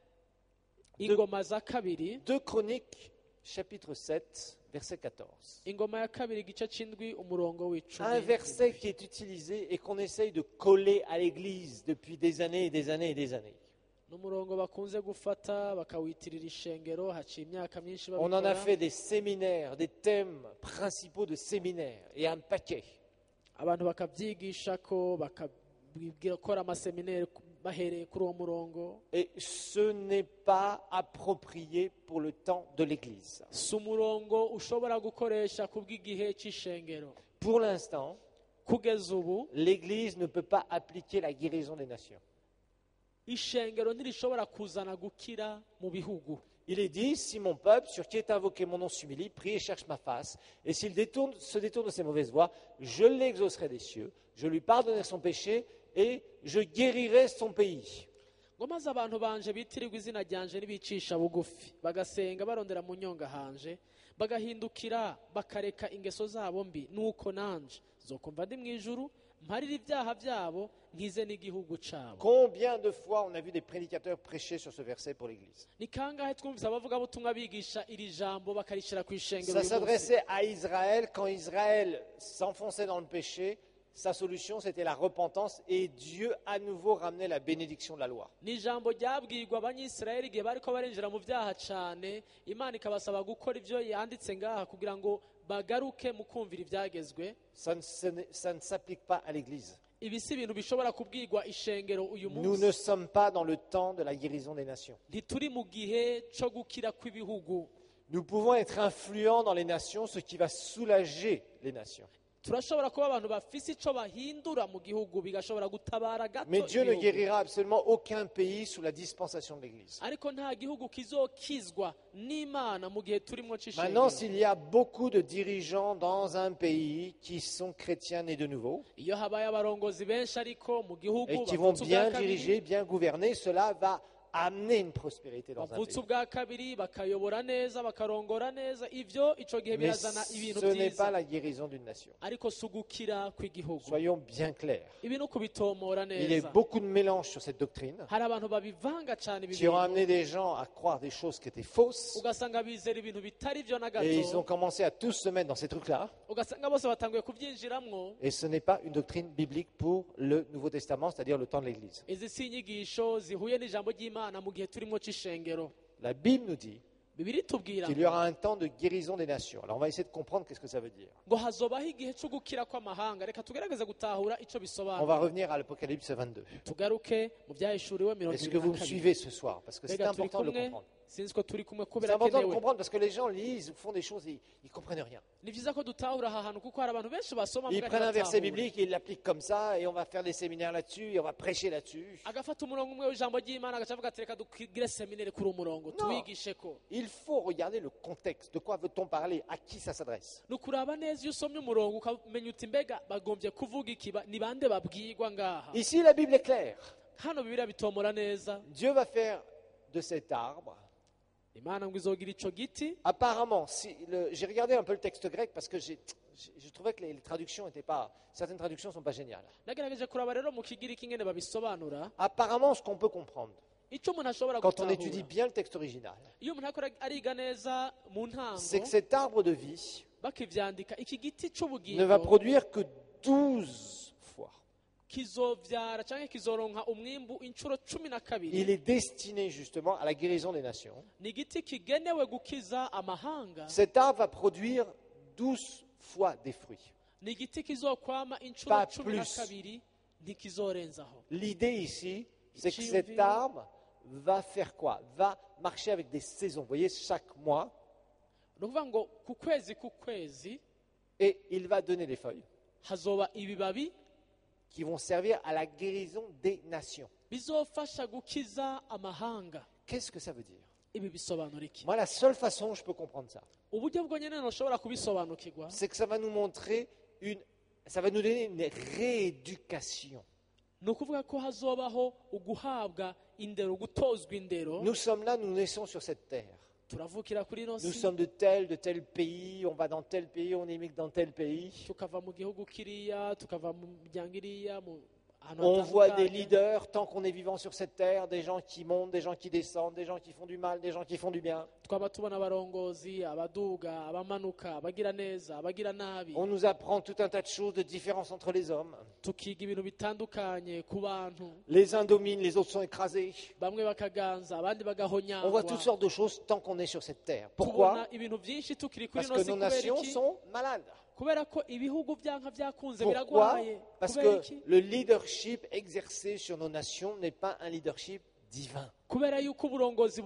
ingoma za kabiri, 2 Chroniques, chapitre 7, verset 14. ingoma ya kabiri igice c'indwi umurongo Un w'icumi. verset qui est utilisé et qu'on essaye de coller à l'Église depuis des années et des années et des années. N'umurongo bakunze gufata bakawitirira ishengero haciye imyaka myinshi On en a babikora. fait des séminaires, des thèmes principaux de séminaires et un paquet. Abantu bakabyigishako bakabwira gukora amaseminari bahereye kuri uwo murongo. Et ce n'est pas approprié pour le temps de l'Église. Si umurongo ushobora gukoresha kubw'igihe c'ishengero. Pour l'instant, Kugeza ubu l'Église ne peut pas appliquer la guérison des nations. ishengero ntirishobora kuzana gukira mu bihugu. Il est dit, si mon peuple, sur qui est invoqué mon nom, s'humilie, prie et cherche ma face, et s'il se détourne de ses mauvaises voies, je l'exaucerai des cieux, je lui pardonnerai son péché, et je guérirai son pays. Ngo maze abantu banje bitirirwa izina ryanje nibicisha bugufi bagasenga barondera mu nyonga hanje bagahindukira bakareka ingeso zabo mbi nuko nanje zokumva ndi mu ijuru mparira ibyaha byabo nkize n'igihugu cabo. Combien de fois on a vu des prédicateurs prêcher sur ce verset pour l'Église? Ni kangahe twumvise abavugabutumwa bigisha iri jambo bakarishira ku ishengero Ça uyu munsi? s'adressait à Israël. Quand Israël s'enfonçait dans le péché, sa solution c'était la repentance et Dieu à nouveau ramenait la bénédiction de la loi. Ni ijambo ryabwirwa abanyisirayeli igihe bariko barinjira mu byaha cane, Imana ikabasaba gukora ibyo yanditse ngaha kugira ngo bagaruke mu kumvira ibyagezwe. Ça ne s'applique pas à l'Église. Ibi si ibintu bishobora kubwirwa ishengero uyu Nous munsi. ne sommes pas dans le temps de la guérison des nations. Ntituri mu gihe co gukira kw'ibihugu. Nous pouvons être influents dans les nations, ce qui va soulager les nations. Turashobora kuba abantu bafise ico bahindura mu gihugu bigashobora gutabara gato Mais Dieu ne ibihugu. guérira absolument aucun pays sous la dispensation de l'Église. Ariko nta gihugu kizokizwa n'Imana mu gihe turimo Maintenant, c'ishengero. s'il y a beaucoup de dirigeants dans un pays qui sont chrétiens nés de nouveau Iyo habaye abarongozi benshi ariko mu gihugu et qui vont bavutse ubwa bien kabiri, diriger, bien gouverner, cela va amener une prospérité dans un bavutse pays. ubwa kabiri bakayobora neza bakarongora neza, ivyo ico gihe Mais birazana ibintu ce n'est pas byiza, la guérison d'une nation. ariko si ugukira kw'igihugu. Soyons bien clairs. Ibi ni ukubitomora Il y a neza. beaucoup de mélange sur cette doctrine Hari abantu babivanga cane ibi qui ont bintu, amené des gens à croire des choses qui étaient fausses ugasanga bizera ibintu bitari vyo na et ils ont gato, commencé à tous se mettre dans ces trucs-là. ugasanga bose batanguye kuvyinjiramwo. Et ce n'est pas une doctrine biblique pour le Nouveau Testament, c'est-à-dire le temps de l'Église. Izi si inyigisho zihuye n'ijambo ry'Imana mu gihe turimo c'ishengero. La Bible nous dit Bibiri tubwira qu'il y aura un temps de guérison des nations. Alors on va essayer de comprendre qu'est-ce que ça veut dire. ngo hazobaho igihe co gukira kw'amahanga. Reka tugerageze gutahura ico On va bisobanura. revenir à l'Apocalypse 22. Tugaruke mu byahishuriwe Est-ce que vous me 22. suivez ce soir? Parce que c'est Mbega turi important de le kumwe, comprendre. sinzi ko turi kumwe ko C'est important de birakenewe. comprendre parce que les gens lisent, font des choses et ils ne comprennent rien. Ni byiza ko dutahura aha hantu kuko hari abantu benshi basoma Ils muga prennent un verset ntibatahura. biblique et ils l'appliquent comme ça et on va faire des séminaires là-dessus et on va prêcher là-dessus. Agafata umurongo umwe w'ijambo ry'Imana agaca avuga ati reka dugire seminari kuri umurongo tuwigishe ko. Il faut regarder le contexte. De quoi veut-on parler? À qui ça s'adresse? Ni ukuraba neza iyo usomye umurongo ukamenya uti mbega bagombye kuvuga iki, ni bande babwirwa ngaha. Ici, la Bible est claire. Hano Bibiliya bitomora neza. Dieu va faire de cet arbre. Imana ngo izogira ico giti. Apparemment, j'ai regardé un peu le texte grec parce que je trouvais que les traductions n'étaient pas. Certaines traductions ne sont pas géniales. Nagerageje kuraba rero mu kigiriki ingene babisobanura. Apparemment, ce qu'on peut comprendre, Icyo umuntu ashobora quand on étudie gutahura bien le texte original, iyo umuntu akora ariga neza mu c'est que ntango cet arbre de vie bakivyandika iki giti ne va c'ubugingo produire que 12 fois. kizovyara canke kizoronka umwimbu incuro 12. Il est destiné justement à la guérison des nations. Ni igiti kigenewe gukiza amahanga. Cet arbre va produire 12 fois des fruits. ni igiti kizokwama inshuro Pas 12 ntikizorenzaho. L'idée ici, c'est que Chimvi. cet arbre va faire quoi? Va marcher avec des saisons. Vous voyez, chaque mois, ni ukuvuga ngo ku kwezi et il va donner des feuilles hazoba ibibabi qui vont servir à la guérison des nations. bizofasha gukiza amahanga. Qu'est-ce que ça veut dire? Ibi bisobanura iki? Moi, la seule façon dont je peux comprendre ça, Uburyo bwonyine ntushobora kubisobanukirwa c'est que ça va nous montrer ça va nous donner une rééducation. ni ukuvuga ko hazobaho uguhabwa indero, gutozwa indero. Nous sommes là, nous naissons sur cette terre. Turavukira kuri ino Nous si, sommes de tel pays, on va dans tel pays, on émigre dans tel pays. tukava mu gihugu kiriya, tukava mu miryango iriya, mu ahantu On voit des hatandukanye. leaders, tant qu'on est vivant sur cette terre, des gens qui montent, des gens qui descendent, des gens qui font du mal, des gens qui font du bien. twaba tubona abarongozi, abaduga, abamanuka, abagira neza, abagira nabi. On nous apprend tout un tas de choses, de différences entre les hommes. Tukiga ibintu bitandukanye ku bantu, Les uns dominent, les autres sont écrasés. bamwe bakaganza, abandi On voit bagahonyangwa. toutes sortes de choses tant qu'on est sur cette terre. Tubona Pourquoi? ibintu byinshi tukiri kuri Parce ino que si. nos Kubera nations iki? sont malades. Kubera ko ibihugu byanka byakunze Pourquoi? biragwaye. Parce Kubera que iki? le leadership exercé sur nos nations n'est pas un leadership divin. Kubera yuko uburongozi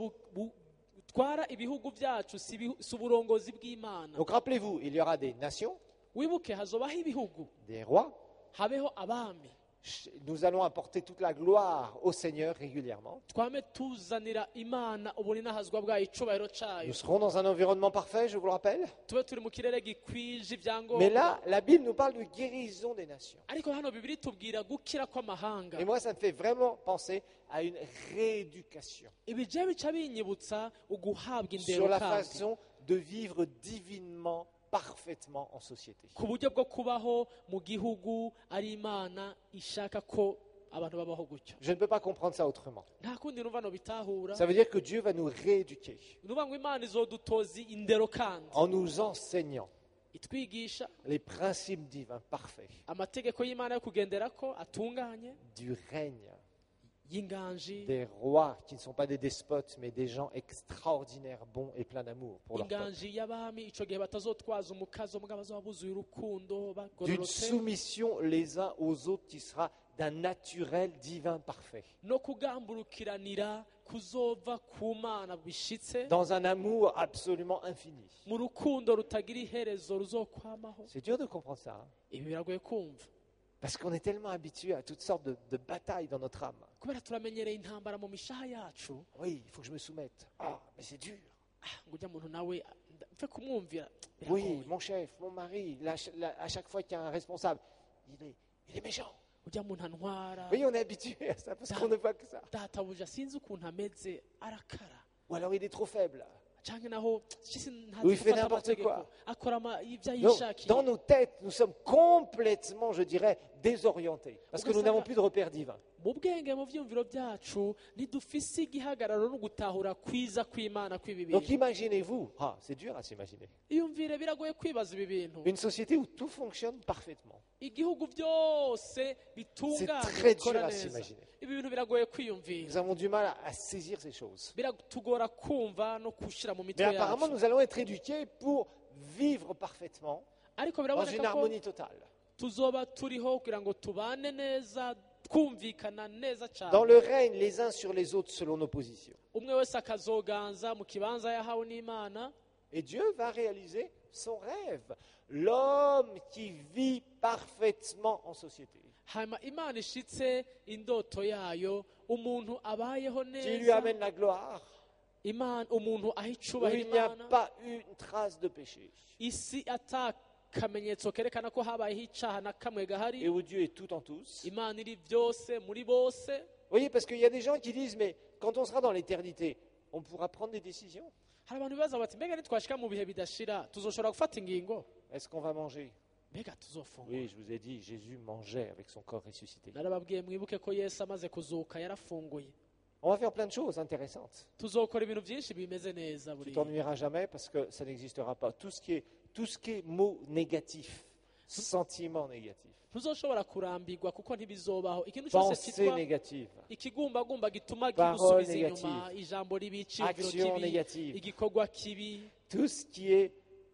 butwara ibihugu byacu si uburongozi bw'Imana. Donc rappelez-vous, il y aura des nations, Wibuke hazobaho ibihugu, des rois. habeho abami. Nous allons apporter toute la gloire au Seigneur régulièrement. Twame tuzanira Imana ubuninahazwa bwayo, icubahiro cayo. Nous serons dans un environnement parfait, je vous le rappelle. Tube turi mu kirere gikwije ibyangombwa. Mais là, la Bible nous parle de guérison des nations. Ariko hano Bibiri tubwira gukira kw'amahanga. Et moi, ça me fait vraiment penser à une rééducation Ibi je bica binyibutsa uguhabwa indero sur la kandi façon de vivre divinement, parfaitement en société. ku buryo bwo kubaho mu gihugu ari Imana ishaka ko abantu babaho gutyo. Je ne peux pas comprendre ça autrement. Nta kundi numva no bitahura. Ça veut dire que Dieu va nous rééduquer Nuvuga ngo Imana izodutoza indero kandi en nous enseignant itwigisha les principes divins parfaits amategeko y'Imana yo kugenderako atunganye du règne y'inganji, des rois qui ne sont pas des despotes, mais des gens extraordinaires, bons et pleins d'amour pour leur peuple. inganji y'abami ico gihe batazotwaza umukazo mugabo bazoba buzuye urukundo D'une bagororotse, soumission les uns aux autres qui sera d'un naturel divin parfait. no kugamburukiranira kuzova ku Mana bishitse, Dans un amour absolument infini. mu rukundo rutagira iherezo ruzokwamaho. C'est dur de comprendre ça, hein, Ibi biragoye kumva parce qu'on est tellement habitué à toutes sortes de batailles dans notre âme. kubera turamenyereye intambara mu mishaha yacu. Oui, il faut que je me soumette. Ah, mais c'est dur. Ngo ujya muntu nawe mfe kumwumvira Oui, biragoye. mon chef, mon mari, à chaque fois qu'il y a un responsable, il est méchant. Ujya muntu antwara, Oui, on est habitué à ça parce qu'on ne voit que ça. databuja sinzi ukuntu ameze arakara, Ou alors il est trop faible. canke naho shisi Ou il fait gufata n'importe amategeko, quoi. akora ibyo Donc, yishakiye. dans nos têtes, nous sommes complètement, je dirais, désorientés parce que nous n'avons plus de repères divins. Mu bwenge, mu vyumviro byacu ntidufise igihagararo no gutahura kwiza kw'Imana kw'ibi Donc bintu. imaginez-vous, c'est dur à s'imaginer, Iyumvire biragoye kwibaza ibi bintu. une société où tout fonctionne parfaitement. Igihugu byose C'est bitunganye très dur bikora à neza. s'imaginer. Ibi bintu biragoye kwiyumvira, Nous avons du mal à saisir ces choses. biratugora kumva no kushira mu mitwe Mais apparemment, yacu. nous allons être éduqués pour vivre parfaitement Ariko dans une biraboneka ko harmonie totale. tuzoba turiho kugira ngo tubane neza, twumvikana neza Dans cyane. le règne les uns sur les autres selon nos positions. Umwe wese akazoganza mu kibanza yahawe n'Imana. Et Dieu va réaliser son rêve. L'homme qui vit parfaitement en société. Hanyuma Imana ishitse indoto yayo, umuntu abayeho Qui lui neza, amène la gloire. Imana umuntu aho Où icubahiro il n'y a Imana, pas une trace de péché. isi atakamenyetso kerekana ko habayeho icaha na kamwe gahari. Et où Dieu est tout en tous. Imana iri byose muri bose. Vous voyez, parce qu'il y a des gens qui disent, mais quand on sera dans l'éternité, on pourra prendre des décisions. Hari abantu bibaza bati mbega nitwashika mu bihe bidashira tuzoshobora gufata ingingo, Est-ce qu'on va manger? mbega tuzofungura. Oui, je vous ai dit, Jésus mangeait avec son corps ressuscité. Narababwiye mwibuke ko Yesu amaze kuzuka yarafunguye. On va faire plein de choses intéressantes. Tuzokora ibintu byinshi bimeze neza Tu buriya. t'ennuieras jamais parce que ça n'existera pas. Tout ce qui est mot négatif, sentiment négatif, Tuzoshobora kurambirwa kuko ntibizobaho. Ikintu cyose pensée cyitwa négative, ikigumbagumba gituma Parole gigusubiza inyuma, négative. ijambo ribi, iciyumviro Action kibi, négative. igikorwa kibi, tout ce qui est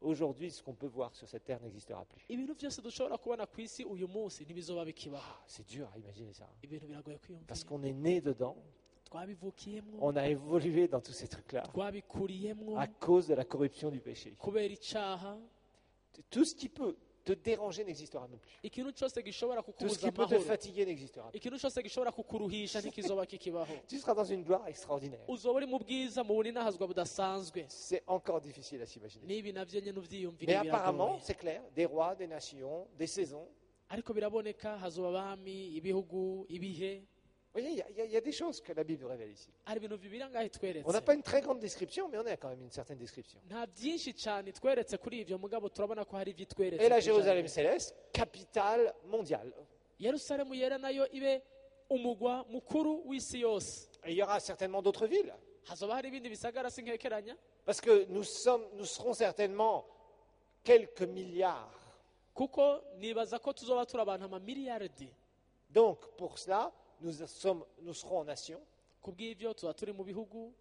aujourd'hui, ce qu'on peut voir sur cette terre n'existera plus. ibintu byose dushobora kubona ku isi uyu munsi ntibizoba bikibaho. Ah, c'est dur à imaginer ça. Ibintu biragoye Parce kwiyumvira, qu'on est né dedans, twabivukiyemwo, on a évolué dans tous ces trucs-là twabikuriyemwo à cause de la corruption du péché. kubera icaha. Tout ce qui peut te déranger n'existera même plus. Ikintu cyose gishobora Tout ce kukubuza qui peut te amahoro, fatiguer n'existera plus. ikintu cyose gishobora kukuruhisha ntikizoba kikibaho. Tu seras dans une gloire extraordinaire. uzoba uri mu bwiza mu buninahazwa budasanzwe. C'est encore difficile à s'imaginer. n'ibi navyo nyene Mais uvyiyumvire apparemment, biragoye, c'est clair, des rois, des nations, des saisons. ariko biraboneka hazoba abami, ibihugu, ibihe. Vous voyez, il y a des choses que la Bible nous révèle ici. hari ibintu bibiri ngaho On n'a itweretse. pas une très grande description, mais on a quand même une certaine description. nta byinshi cyane itweretse kuri ivyo, mugabo turabona ko hari ivyo itweretse. Et la ku Jérusalem ijambo. céleste, capitale mondiale. yerusalemu yera nayo ibe umugwa mukuru w'isi yose. Et il y aura certainement d'autres villes. hazoba hari ibindi bisagara sinkekeranya, Parce que nous serons certainement quelques milliards. kuko nibaza ko tuzoba turi abantu amamiliyaridi. Donc, pour cela, nous serons en nation. ku bw'ivyo tuba turi mu bihugu,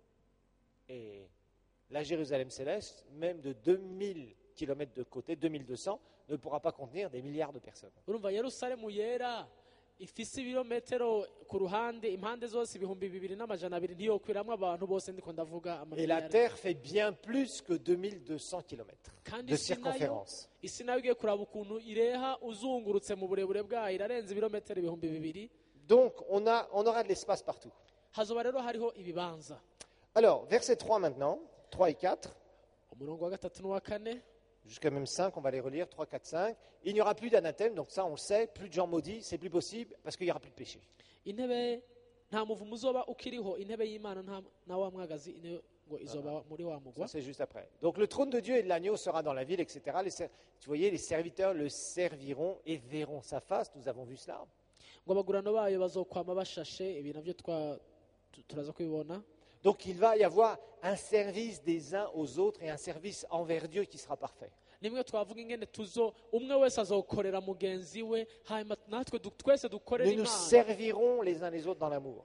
Et la Jérusalem céleste, même de 2000 km de côté, 2200, ne pourra pas contenir des milliards de personnes. urumva yerusalemu yera ifise ibirometero ku ruhande, impande zose 2200 ntiyokwiramwo abantu bose, ndiko ndavuga Et la amamiliyaridi. Terre fait bien plus que 2200 km kandi de isi nayo circonférence. isi nayo ugiye kuraba ukuntu ireha uzungurutse mu burebure bwayo irarenza ibirometero 2000. Donc, on aura de l'espace partout. hazoba rero hariho ibibanza. Alors, verset 3 maintenant, 3 et 4, umurongo wa gatatu n'uwa kane, jusqu'à même 5, on va les relire, 3, 4, 5. Il n'y aura plus d'anathème, donc ça on le sait, plus de gens maudits, c'est plus possible, parce qu'il n'y aura plus de péché. intebe nta muvumo uzoba ukiriho, intebe y'imana na wa mwagazi intebe ngo izoba muri wa Ça mugwa. c'est juste après. Donc le trône de Dieu et de l'agneau sera dans la ville, etc. Tu voyez, les serviteurs le serviront et verront sa face, nous avons vu cela. ngo abagurano bayo bazokwama bashashe, ibi navyo turaza kubibona. Donc il va y avoir un service des uns aux autres et un service envers Dieu qui sera parfait. nimwe twavuga ingene umwe wese azokorera mugenzi we, hanyuma natwe twese dukorera Nous nous imana. servirons les uns les autres dans l'amour.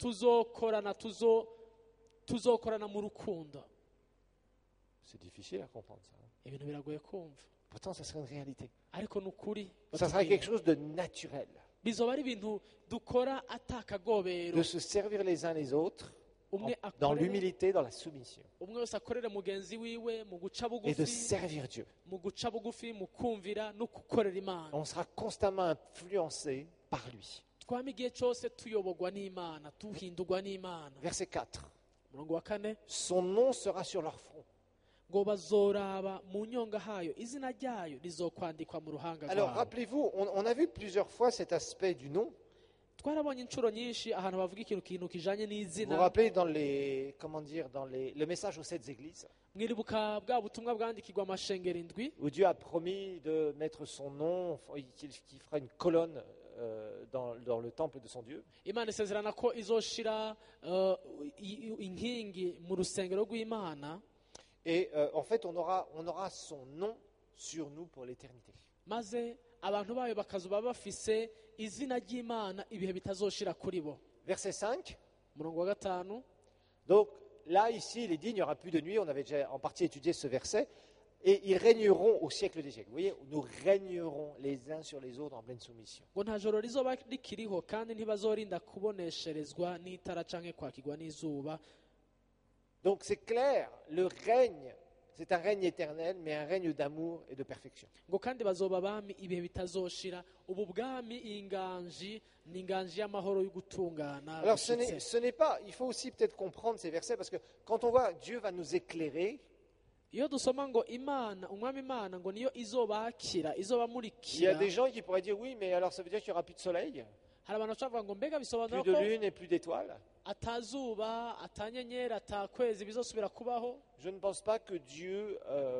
tuzokorana mu rukundo. C'est difficile à comprendre ça. ibintu biragoye kumva, Pourtant, ça serait une réalité. ariko ni ukuri. Ça serait quelque chose de naturel. bizoba ari ibintu dukora atakagobero, De se servir les uns les autres umwe dans akorere, l'humilité, dans la soumission. umwe wese akorere mugenzi wiwe mu guca Et de bugufi, servir Dieu. mu guca bugufi, mu kumvira no gukorera imana. On sera constamment influencé par lui. twama igihe cyose tuyobogwa n'imana, tuhindurwa n'imana. Verset 4. umurongo wa kane, Son nom sera sur leur front. ngo bazoraba mu nyonga hayo, izina ryayo rizokwandikwa mu ruhanga Alors rwabo. rappelez-vous, on a vu plusieurs fois cet aspect du nom. twarabonye inshuro nyinshi ahantu bavuga ikintu kijanye Vous vous n'izina. rappelez dans les, comment dire, dans le message aux 7 églises, mwiribuka bwa butumwa bwandikirwa amashengero indwi, où Dieu a promis de mettre son nom, qu'il fera une colonne dans le temple de son Dieu. imana isezerana ko izoshira inkingi mu rusengero rw'imana, Et en fait, on aura son nom sur nous pour l'éternité. maze abantu bayo bakazuba bafise izina ry'imana ibihe bitazoshira kuri bo. Verset 5. umurongo wa gatanu, Donc là, ici, il est dit, il n'y aura plus de nuit. On avait déjà en partie étudié ce verset. Et ils régneront au siècle des siècles. Vous voyez, nous régnerons les uns sur les autres en pleine soumission. ngo nta joro rizoba rikiriho, kandi ntibazorinda kubonesherezwa n'itara canke kwakirwa n'izuba. Donc c'est clair, le règne, c'est un règne éternel, mais un règne d'amour et de perfection. ngo kandi bazoba abami ibihe bitazoshira. ubu bwami inganji ni inganji y'amahoro yo gutungana Alors gushitse. ce n'est pas, il faut aussi peut-être comprendre ces versets, parce que quand on voit Dieu va nous éclairer, iyo dusoma ngo imana, umwami imana ngo niyo izobakira, il y a izobamurikira, des gens qui pourraient dire, oui, mais alors ça veut dire qu'il n'y aura plus de soleil, hari abantu bacavuga ngo mbega bisobanura plus de ko lune et plus d'étoiles. atazuba, atanyenyeri, atakwezi bizosubira kubaho. Je ne pense pas que Dieu,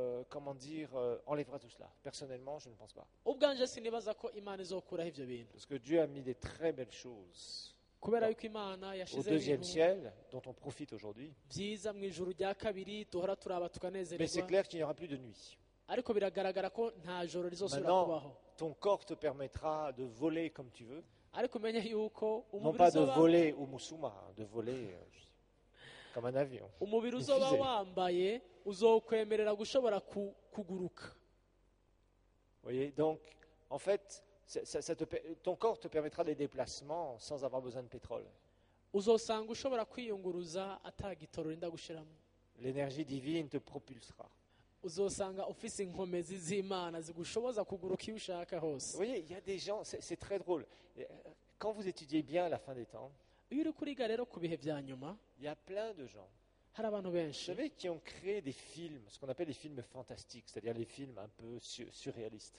enlèvera tout cela. Personnellement, je ne pense pas. ubwanje sinibaza ko imana izokuraho ivyo bintu, Parce que Dieu a mis des très belles choses kubera yuko imana au yashize deuxième ibintu ciel, dont on profite aujourd'hui. byiza mu ijuru rya kabiri duhora turaba Mais c'est tukanezererwa, clair qu'il n'y aura plus de nuit. ariko biragaragara ko nta joro rizosubira Maintenant, kubaho. ton corps te permettra de voler comme tu veux. ariko umenye yuko Non umubiri pas de uzoba voler au Musuma, de voler comme un avion. umubiri Une uzoba fusée. wambaye uzokwemerera gushobora kuguruka. Vous voyez, donc, en fait, ton corps te permettra des déplacements sans avoir besoin de pétrole. Uzosanga ushobora kwiyunguruza atagitoro urinda gushiramo. L'énergie divine te propulsera. Uzosanga ufise inkomezi z'Imana zigushoboza kuguruka iyo ushaka Vous hose. voyez, il y a des gens, c'est très drôle. Quand vous étudiez bien à la fin des temps, Iyo uri kuriga rero ku bihe bya nyuma, il y a plein de gens, hari abantu vous benshi savez, qui ont créé des films, ce qu'on appelle les films fantastiques, c'est-à-dire les films un peu surréalistes.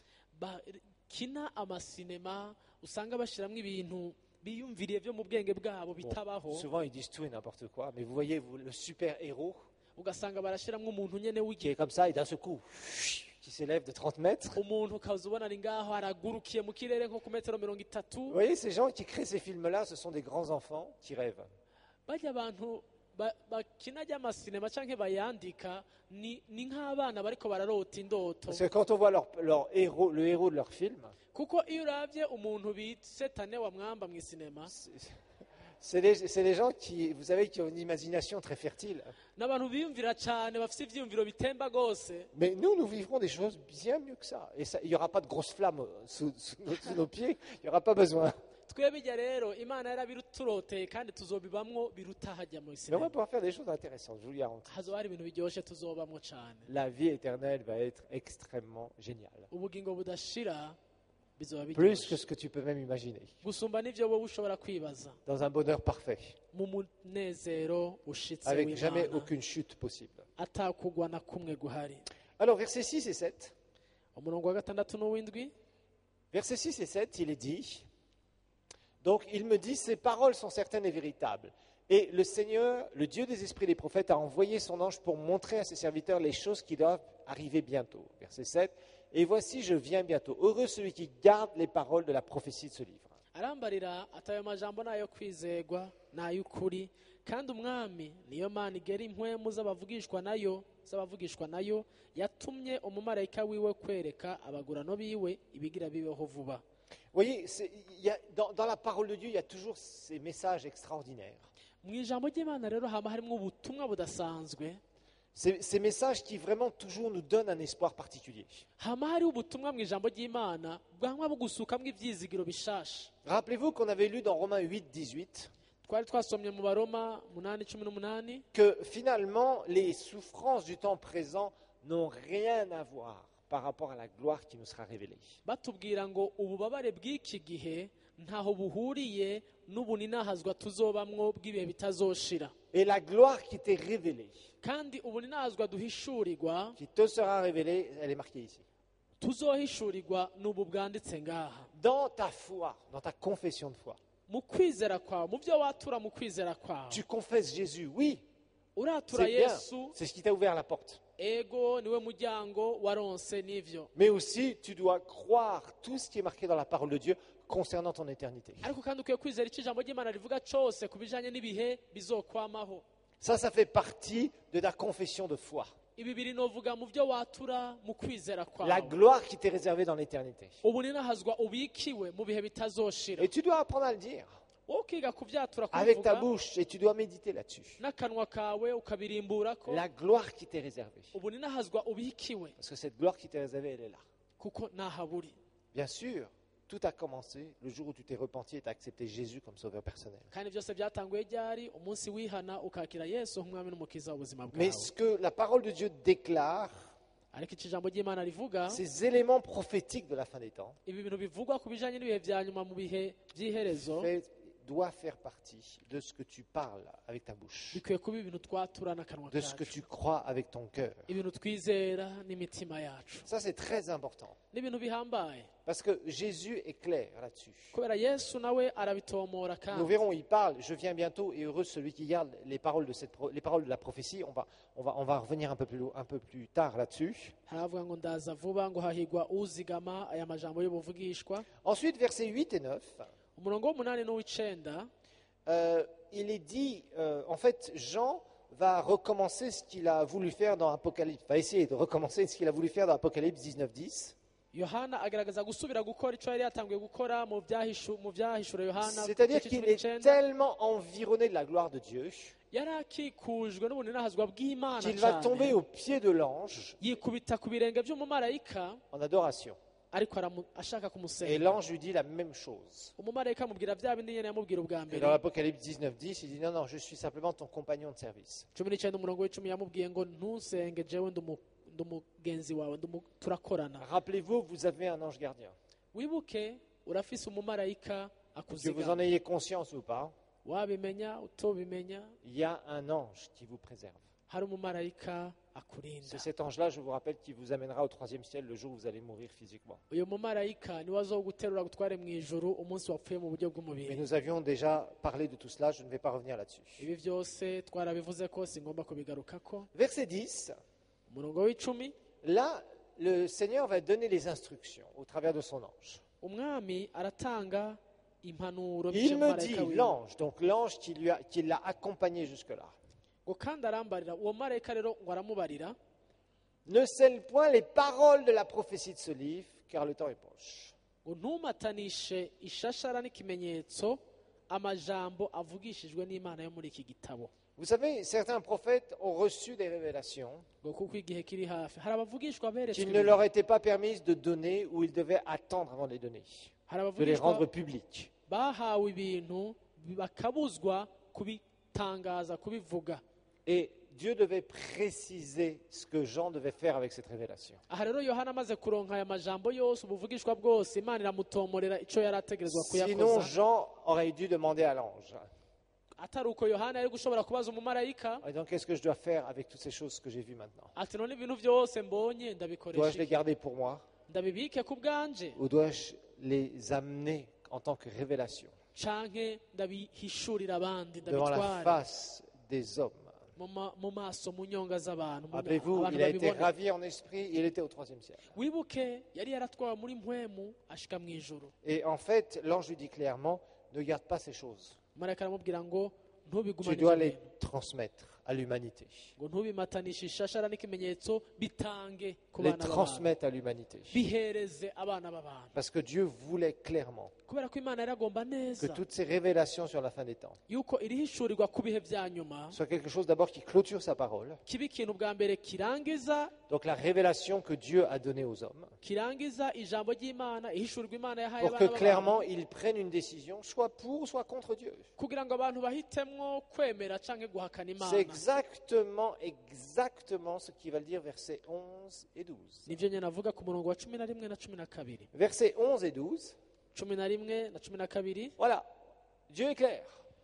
bakina amasinema, usanga bashyiramo ibintu biyumviriye byo mu bwenge bwabo Bon, bitabaho. souvent, ils disent tout et n'importe quoi, mais vous voyez, le super-héros Ugasanga barashyiramo umuntu nyene qui w'igihe, est comme ça et d'un seul coup, qui s'élève de 30 mètres. umuntu ukaza ubona ari ngaho aragurukiye mu kirere nko ku metero 30. Vous voyez, ces gens qui créent ces films-là, ce sont des grands enfants qui rêvent. Bajya abantu bakina ry'amasinema cyangwa bayandika ni nk'abana bariko bararota indoto. Parce que quand on voit leur héros, le héros de leur film, Kuko iyo uravye umuntu bitsetane wa mwamba mu sinema, c'est les gens qui, vous savez, qui ont une imagination très fertile. n'abantu biyumvira cyane bafite ivyiyumviro bitemba gose. Mais nous vivrons des choses bien mieux que ça. Et ça, il n'y aura pas de grosses flammes sous nos pieds, il n'y aura pas besoin. Twebijya rero Imana yarabituroteye kandi tuzobibamwo biruta hajya mu Mais on va sinema. pouvoir faire des choses intéressantes, je vous le garantis. Hazoba hari ibintu biryoshe tuzobamwo cyane. La vie éternelle va être extrêmement géniale. Ubugingo budashira bizoba Plus que biryoshe ce que tu peux même imaginer. gusumba n'ivyo wowe ushobora kwibaza, Dans un bonheur parfait, mu munezero ushitse avec jamais w'Imana aucune chute possible. atakugwa na kumwe guhari. Alors, versets 6 et 7. Umurongo wa 6 n'uw'indwi, Versets 6 et 7, il est dit, donc il me dit, ces paroles sont certaines et véritables. Et le Seigneur, le Dieu des esprits des prophètes, a envoyé son ange pour montrer à ses serviteurs les choses qui doivent arriver bientôt. Verset 7, et voici, je viens bientôt. Heureux celui qui garde les paroles de la prophétie de ce livre. arambarira ati ayo majambo ni ayo kwizegwa ni ay'ukuri, kandi umwami niyo mana igera impwemu z'abavugishwa nayo yatumye umumarayika wiwe kwereka abagurano biwe ibigira bibeho vuba. Vous voyez, dans la parole de Dieu, il y a toujours ces messages extraordinaires. Mu ijambo ry'Imana rero haba harimo ubutumwa budasanzwe, Ces messages qui vraiment toujours nous donnent un espoir particulier. hama hariho ubutumwa mu ijambo ry'Imana bwamwa bugusukamwo ivyizigiro bishasha. Rappelez-vous qu'on avait lu dans Romains 8, 18, Twari twasomye mu Baroma 8:18 que finalement, les souffrances du temps présent n'ont rien à voir par rapport à la gloire qui nous sera révélée. batubwira ngo ububabare bw'iki gihe ntaho buhuriye n'ubuninahazwa tuzobamwo bw'ibihe bitazoshira, Et la gloire qui t'est révélée, kandi ubuninahazwa duhishurirwa qui te sera révélée, elle est marquée ici. tuzohishurirwa n'ubu bwanditse ngaha. Dans ta foi, dans ta confession de foi, Mu kwizera kwawe, mu byo watura mu kwizera kwawe, tu confesses Jésus, oui, uratura c'est bien, Yesu, c'est ce qui t'a ouvert la porte. ego niwe muryango waronse n'ivyo, Mais aussi, tu dois croire tout ce qui est marqué dans la parole de Dieu concernant ton éternité. ariko kandi ukwiye kwizera icyo ijambo ry'Imana rivuga cose ku bijanye n'ibihe bizokwamaho. Ça fait partie de ta confession de foi. Ibi biri novuga mu byo watura mu kwizera La kwawe, gloire qui t'est réservée dans l'éternité. ubuninahazwa ubikiwe mu bihe bitazoshira. Et tu dois apprendre à le dire Wowe ukiga kubyatura avec ta kubivuga bouche et tu dois méditer là-dessus. n'akanwa kawe ukabirimburako, La gloire qui t'est réservée. ubuninahazwa ubikiwe Parce que cette gloire qui t'est réservée, elle est là. kuko nahaburi. Bien sûr, tout a commencé le jour où tu t'es repenti et tu as accepté Jésus comme sauveur personnel. Kandi byose byatanguye ryari? Umunsi wihana ukakira Yesu nk'umwami n'umukiza w'ubuzima Mais bwawe. ce que la parole de Dieu déclare, Ariko iki jambo ry'Imana rivuga, ces éléments prophétiques de la fin des temps, ibi bintu bivugwa ku bijanye n'ibihe vya nyuma mu bihe by'iherezo, doit faire partie de ce que tu parles avec ta bouche, bikwiye kuba ibintu twatura n'akanwa de ce que kacu, tu crois avec ton cœur. ibintu twizera n'imitima yacu. Ça, c'est très important. N'ibintu bihambaye Parce que Jésus est clair là-dessus. kubera Yesu nawe arabitomora Nous kandi. verrons, il parle, je viens bientôt et heureux celui qui garde les paroles de la prophétie. On va revenir un peu plus tard là-dessus. Haravuga ngo ndaza vuba, ngo hahigwa uzigama aya majambo y'ubuvugishwa. Ensuite, versets 8 et 9, Umurongo w'umunani n'uw'icenda, il est dit, en fait, Jean va recommencer ce qu'il a voulu faire dans Apocalypse, va essayer de recommencer ce qu'il a voulu faire dans Apocalypse 19, 10. yohana agaragaza gusubira gukora icyo yari yatanguye gukora mu byahishura yohana C'est-à-dire igice qu'il cumi est n'icyenda. tellement environné de la gloire de Dieu yari akikujwe n'ubunenahazwa bw'imana qu'il va tomber cyane aux pieds de l'ange yikubita ku birenge by'umumarayika en adoration. ariko ashaka Et kumusenga l'ange lui dit la même chose. umumarayika amubwira bya bindi nyine yamubwira ubwa Et mbere dans l'Apocalypse 19:10, il dit non, non, je suis simplement ton compagnon de service. 19:10 yamubwiye ngo ntusenge jewe ndi umugenzi wawe turakorana. Rappelez-vous, vous avez un ange gardien. wibuke urafise umumarayika Que vous akuzigama en ayez conscience ou pas, wabimenya utobimenya il y a un ange qui vous préserve. hari umumarayika akurinda. C'est cet ange-là, je vous rappelle, qui vous amènera au 3e ciel le jour où vous allez mourir physiquement. uyu mumarayika niwe azoguterura gutware mu ijuru umunsi wapfuye mu buryo Mais bw'umubiri. nous avions déjà parlé de tout cela, je ne vais pas revenir là-dessus. ibi byose twarabivuze ko singomba kubigarukako. Verset 10, umurongo w'icumi là, le Seigneur va donner les instructions au travers de son ange. umwami aratanga impanuro Il bice mu me marayika dit, wiwe. l'ange, donc l'ange qui l'a accompagné jusque-là, ngo kandi arambarira uwo marayika rero ngo aramubarira ne scelle point les paroles de la prophétie de ce livre, car le temps est proche. ngo ntumatanishe ishashara n'ikimenyetso amajambo avugishijwe n'imana yo muri iki gitabo. Vous savez, certains prophètes ont reçu des révélations ngo kuko igihe kiri hafi hari abavugishwa beretswe qu'il ne leur était pas permis de donner ou ils devaient attendre avant de les donner, hari de les rendre abavugishwa publics. bahawe ibintu bakabuzwa kubitangaza kubivuga. Et Dieu devait préciser ce que Jean devait faire avec cette révélation. aha rero yohana amaze kuronka aya majambo yose ubuvugishwa bwose imana iramutomorera icyo yari ategerezwa Sinon, kuyakoza. Jean aurait dû demander à l'ange, atari uko yohana yari gushobora kubaza umumarayika et donc qu'est-ce que je dois faire avec toutes ces choses que j'ai vues maintenant? ati none ibintu byose mbonye Dois-je ndabikoresha les iki? garder pour moi ndabibike ku bwanje ou dois-je les amener en tant que révélation canke ndabihishurira abandi devant la ndabitware face des hommes? mu maso mu nyonga z'abantu Rappelez-vous, abantu il a été babibone. ravi en esprit, il était au 3e ciel. wibuke yari yaratwawe muri mpwemu ashika mu ijuru. Et en fait, l'ange lui dit clairement, ne garde pas ces choses. marayika aramubwira ngo Tu ntubigumane dois ibyo les bintu. transmettre à l'humanité. ngo ntubimatanishe ishashara n'ikimenyetso bitange ku Les bana b'abantu transmettre à l'humanité. bihereze abana b'abantu Parce que Dieu voulait clairement kubera ko imana yaragomba que neza toutes ces révélations sur la fin des temps yuko irihishurirwa ku bihe bya nyuma soient quelque chose d'abord qui clôture sa parole. kiba ikintu bwa mbere kirangiza Donc la révélation que Dieu a donnée aux hommes. kirangiza ijambo ry'imana ihishurirwa imana yahaye Pour que abana clairement b'abantu ils prennent une décision, soit pour, soit contre Dieu. kugira ngo abantu bahitemwo kwemera canke guhakana C'est imana. exactement ce qu'il va le dire versets 11 et 12. nivyo nyene avuga ku murongo wa 11 na 12. Versets 11 et 12. 11 na 12 Voilà. Dieu est clair.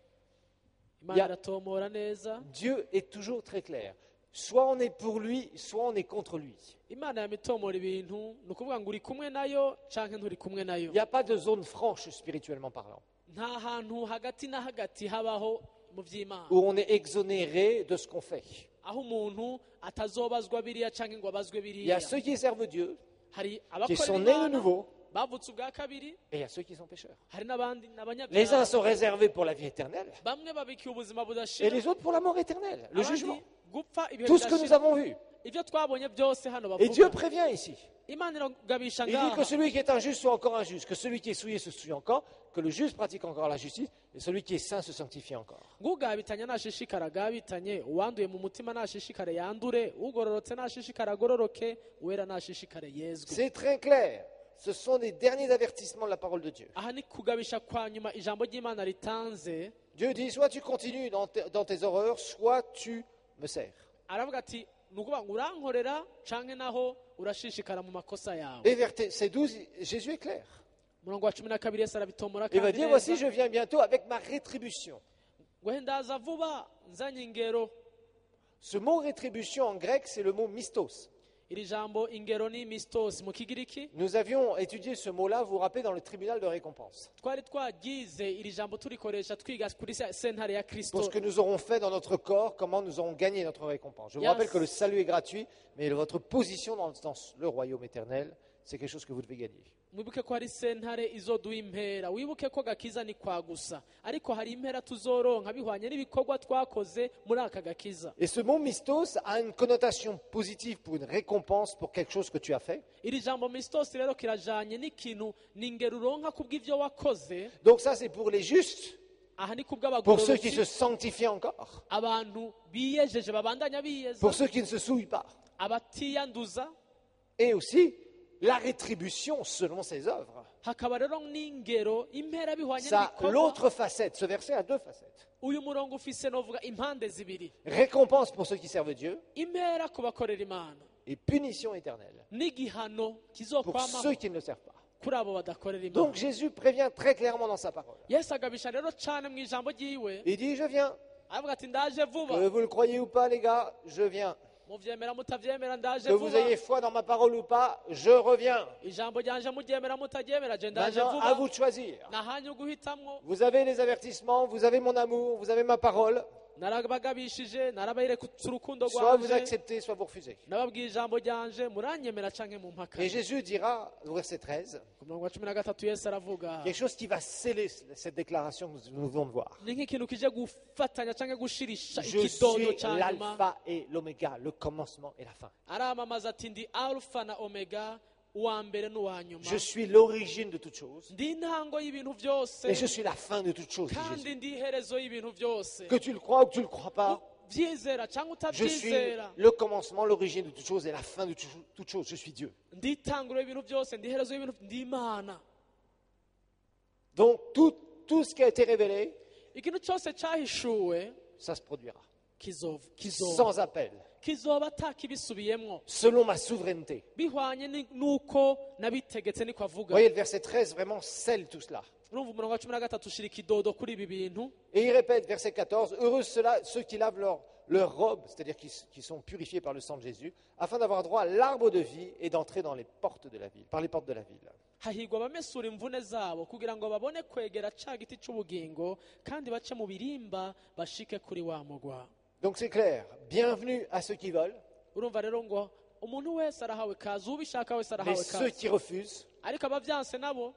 imana Ya- iratomora neza. Dieu est toujours très clair. Soit on est pour lui, soit on est contre lui. imana yamitomora ibintu ni ukuvuga ngo uri kumwe nayo canke nturi kumwe nayo. Il n'y a pas de zone franche spirituellement parlant, nta hantu hagati na hagati habaho mu vy'imana où on est exonéré de ce qu'on fait. aho umuntu atazobazwa biriya canke ngo abazwe Il y biriya. a ceux qui servent Dieu, hari qui sont abakorera nés de imana nouveau, bavutse ubwa kabiri, et il y a ceux qui sont pécheurs. hari n'abandi Les uns n'abanyabyaha. sont réservés pour la vie éternelle, bamwe babikiye ubuzima et budashira, les autres pour la mort éternelle, le abandi jugement. gupfa ibihe Tout ce que nous bidashira. avons vu. ibyo twabonye byose hano Et Dieu bavuga prévient ici. imana iragabisha Il dit que ngaha celui qui est injuste soit encore injuste, que celui qui est souillé se souille encore, que le juste pratique encore la justice, et celui qui est saint se sanctifie encore. ngugabitanya nashishikara agabitanye, uwanduye mu mutima nashishikare yandure, ugororotse nashishikare agororoke, uwera nashishikare yezwe. C'est très clair. Ce sont les derniers avertissements de la parole de Dieu. aha ni kugabisha kwa nyuma ijambo ry'imana ritanze. Dieu dit, soit tu continues dans tes horreurs, soit tu me sers. aravuga ati ni ukuvuga ngo urankorera canke naho urashishikara mu makosa yawe. Et verset 12, Jésus est clair. umurongo wa 12 Yesu arabitomora Il va kandi dire, voici, neza je viens bientôt avec ma rétribution. ngo ndaza vuba nzanye ingero. Ce mot rétribution en grec, c'est le mot mistos. iri jambo ingero ni mistos mu kigiriki. Nous avions étudié ce mot-là, vous vous rappelez, dans le tribunal de récompense. twari twagize iri jambo turikoresha twiga kuri sentare ya Pour Kristo. ce que nous aurons fait dans notre corps, comment nous aurons gagné notre récompense. Je vous Yes. rappelle que le salut est gratuit, mais votre position dans le royaume éternel, c'est quelque chose que vous devez gagner. mwibuke ko hari sentare izoduha impera, wibuke ko gakiza ni kwa gusa, ariko hari impera tuzoronka bihwanye n'ibikorwa twakoze muri aka gakiza. Et ce mot mistos a une connotation positive pour une récompense pour quelque chose que tu as fait. Iri jambo mistos rero kirajanye n'ikintu n'ingero uronka kubw'ivyo wakoze. Donc ça, c'est pour les justes, Aha ni pour ceux qui se kubw'abagororotsi, sanctifient encore, abantu biyejeje babandanya biyeza, pour ceux qui ne se souillent pas. abatiyanduza. Et aussi, la rétribution selon ses œuvres. Hakaba rero n'ingero impera bihwanye Ça, n'ibikorwa. l'autre facette, ce verset a deux facettes. Uyu murongo ufise novuga impande zibiri, Récompense pour ceux qui servent Dieu impera ku bakorera Imana et punition éternelle n'igihano pour kizokwamaho ceux qui ne le servent pas. kuri abo badakorera Imana. Donc Jésus prévient très clairement dans sa parole. Yesu agabisha rero cane mu ijambo ryiwe, Il dit, je viens. avuga ati ndaje vuba. Que vous le croyez ou pas, les gars, je viens. Muvyemera mutavyemera ndaje Que vous vuba. ayez foi dans ma parole ou pas, je reviens. Ijambo ryanje muryemera mutaryemera je ndaje Maintenant, à vuba. vous de choisir. Nahanyu guhitamwo. Vous avez les avertissements, vous avez mon amour, vous avez ma parole. Narabagabishije, narabayerekutse urukundo Soit vous rwanje, acceptez, soit vous refusez. nababwiye ijambo ryanje muranyemera canke mumpakana. Et Jésus dira, au verset 13, Ku murongo wa 13 Yesu aravuga, quelque chose qui va sceller cette déclaration que nous venons de voir. ni nk'ikintu kije gufatanya canke gushirisha Je ikidodo suis ca nyuma. l'alpha et l'oméga, le commencement et la fin. Aramamaza ati ndi alpha na omega, uwa mbere n'uwa nyuma. Je suis l'origine de toutes choses Ndi intango y'ibintu byose et je suis la fin de toutes choses, dit Jésus. kandi ndi iherezo y'ibintu byose. Que tu le crois ou que tu ne le crois pas, Byizera cyangwa je suis utabyizera, le commencement, l'origine de toutes choses et la fin de toutes choses. Je suis Dieu. ndi itangiro y'ibintu byose, ndi iherezo y'ibintu, ndi Imana. Donc tout ce qui a été révélé, Ikintu cyose cyahishuwe ça se produira. kizoba Sans appel, kizoba atakibisubiyemwo, selon ma souveraineté. bihwanye nuko nabitegetse niko Vous avuga. voyez, le verset 13 vraiment scelle tout cela. Urumva umurongo wa 13 ushira ikidodo kuri ibi bintu. Et il répète, verset 14, heureux ceux qui lavent leur robe, c'est-à-dire qui sont purifiés par le sang de Jésus, afin d'avoir droit à l'arbre de vie et d'entrer dans les portes de la ville, par les portes de la ville. Hahirwa abamesura imvune zabo kugira ngo babone kwegera ca giti c'ubugingo kandi bace mu birimba bashike kuri wa mugwa. Donc c'est clair, bienvenue à ceux qui veulent, Urumva rero ngo umuntu wese arahawe kazi, ubishaka wese mais arahawe ceux kazi, qui refusent, ariko abavyanse nabo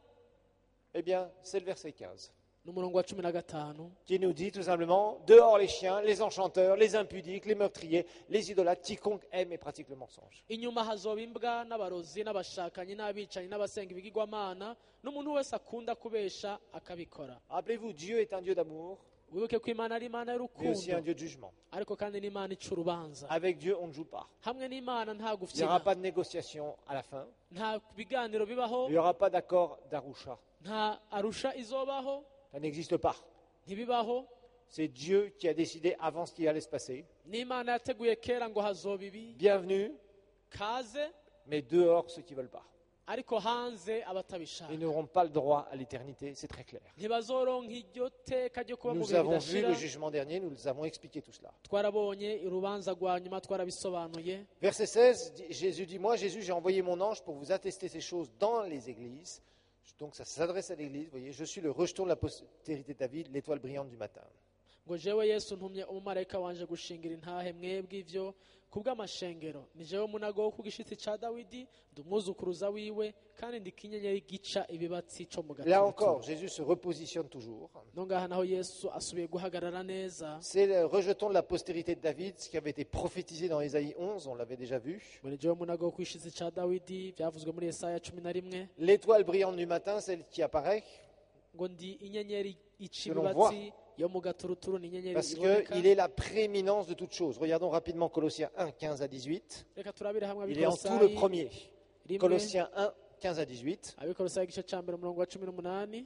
eh bien, c'est le verset 15, n'umurongo wa 15 qui nous dit tout simplement, dehors les chiens, les enchanteurs, les impudiques, les meurtriers, les idolâtres, quiconque aime et pratique le mensonge. inyuma hazoba imbwa n'abarozi n'abashakanyi n'abicanyi n'abasenga ibigirwamana n'umuntu wese akunda kubesha akabikora. Rappelez-vous, Dieu est un Dieu d'amour, Wibuke ko Imana ari Imana mais aussi un y'urukundo, Dieu de jugement. ariko kandi n'Imana ica urubanza. Avec Dieu, on ne joue pas. Hamwe n'Imana nta Il n'y aura gufyina, pas de négociation à la fin. nta biganiro bibaho, Il n'y aura pas d'accord d'Arusha. nta arusha izobaho, Ça n'existe pas. ntibibaho. C'est Dieu qui a décidé avant ce qui allait se passer. N'Imana yateguye kera ngo hazoba ibi, Bienvenue, kaze, mais dehors ceux qui ne veulent pas. ariko hanze abatabishaka Ils n'auront pas le droit à l'éternité, c'est très clair. ntibazoronka iryo teka ryo kuba mu Nous bihe avons vu bidashira. le jugement dernier, nous avons expliqué tout cela. Twarabonye urubanza rwa nyuma, twarabisobanuye. Verset 16, Jésus dit, moi Jésus, j'ai envoyé mon ange pour vous attester ces choses dans les églises. Donc ça s'adresse à l'église, vous voyez, je suis le rejeton de la postérité de David, l'étoile brillante du matin. ngo jewe Yesu ntumye umumarayika wanje gushingira intahe mwebwe ivyo kubw'amashengero, ni jewe munago wo ku gishitsi ca Dawidi, ndi umwuzukuruza wiwe kandi ndi kinyenyeri gica ibibatsi co mu Là encore, gatutu. Jésus se repositionne toujours. No ngaha naho Yesu asubiye guhagarara neza. C'est le rejeton de la postérité de David, ce qui avait été prophétisé dans Ésaïe 11, on l'avait déjà vu. ngo ni jewe munago wo ku gishitsi ca Dawidi, byavuzwe muri Yesaya 11, L'étoile brillante du matin, celle qui apparaît, ngo ndi inyenyeri ica Que l'on ibibatsi yo mu gaturuturu, ni inyenyeri parce iboneka. qu'il est la prééminence de toutes choses. Regardons rapidement Colossiens 1, 15 à 18. Reka turabire hamwe Il est en tout le Abikolosayi premier. rimwe, Colossiens 1, 15 à 18. Abikolosayi igice ca mbere umurongo wa 18.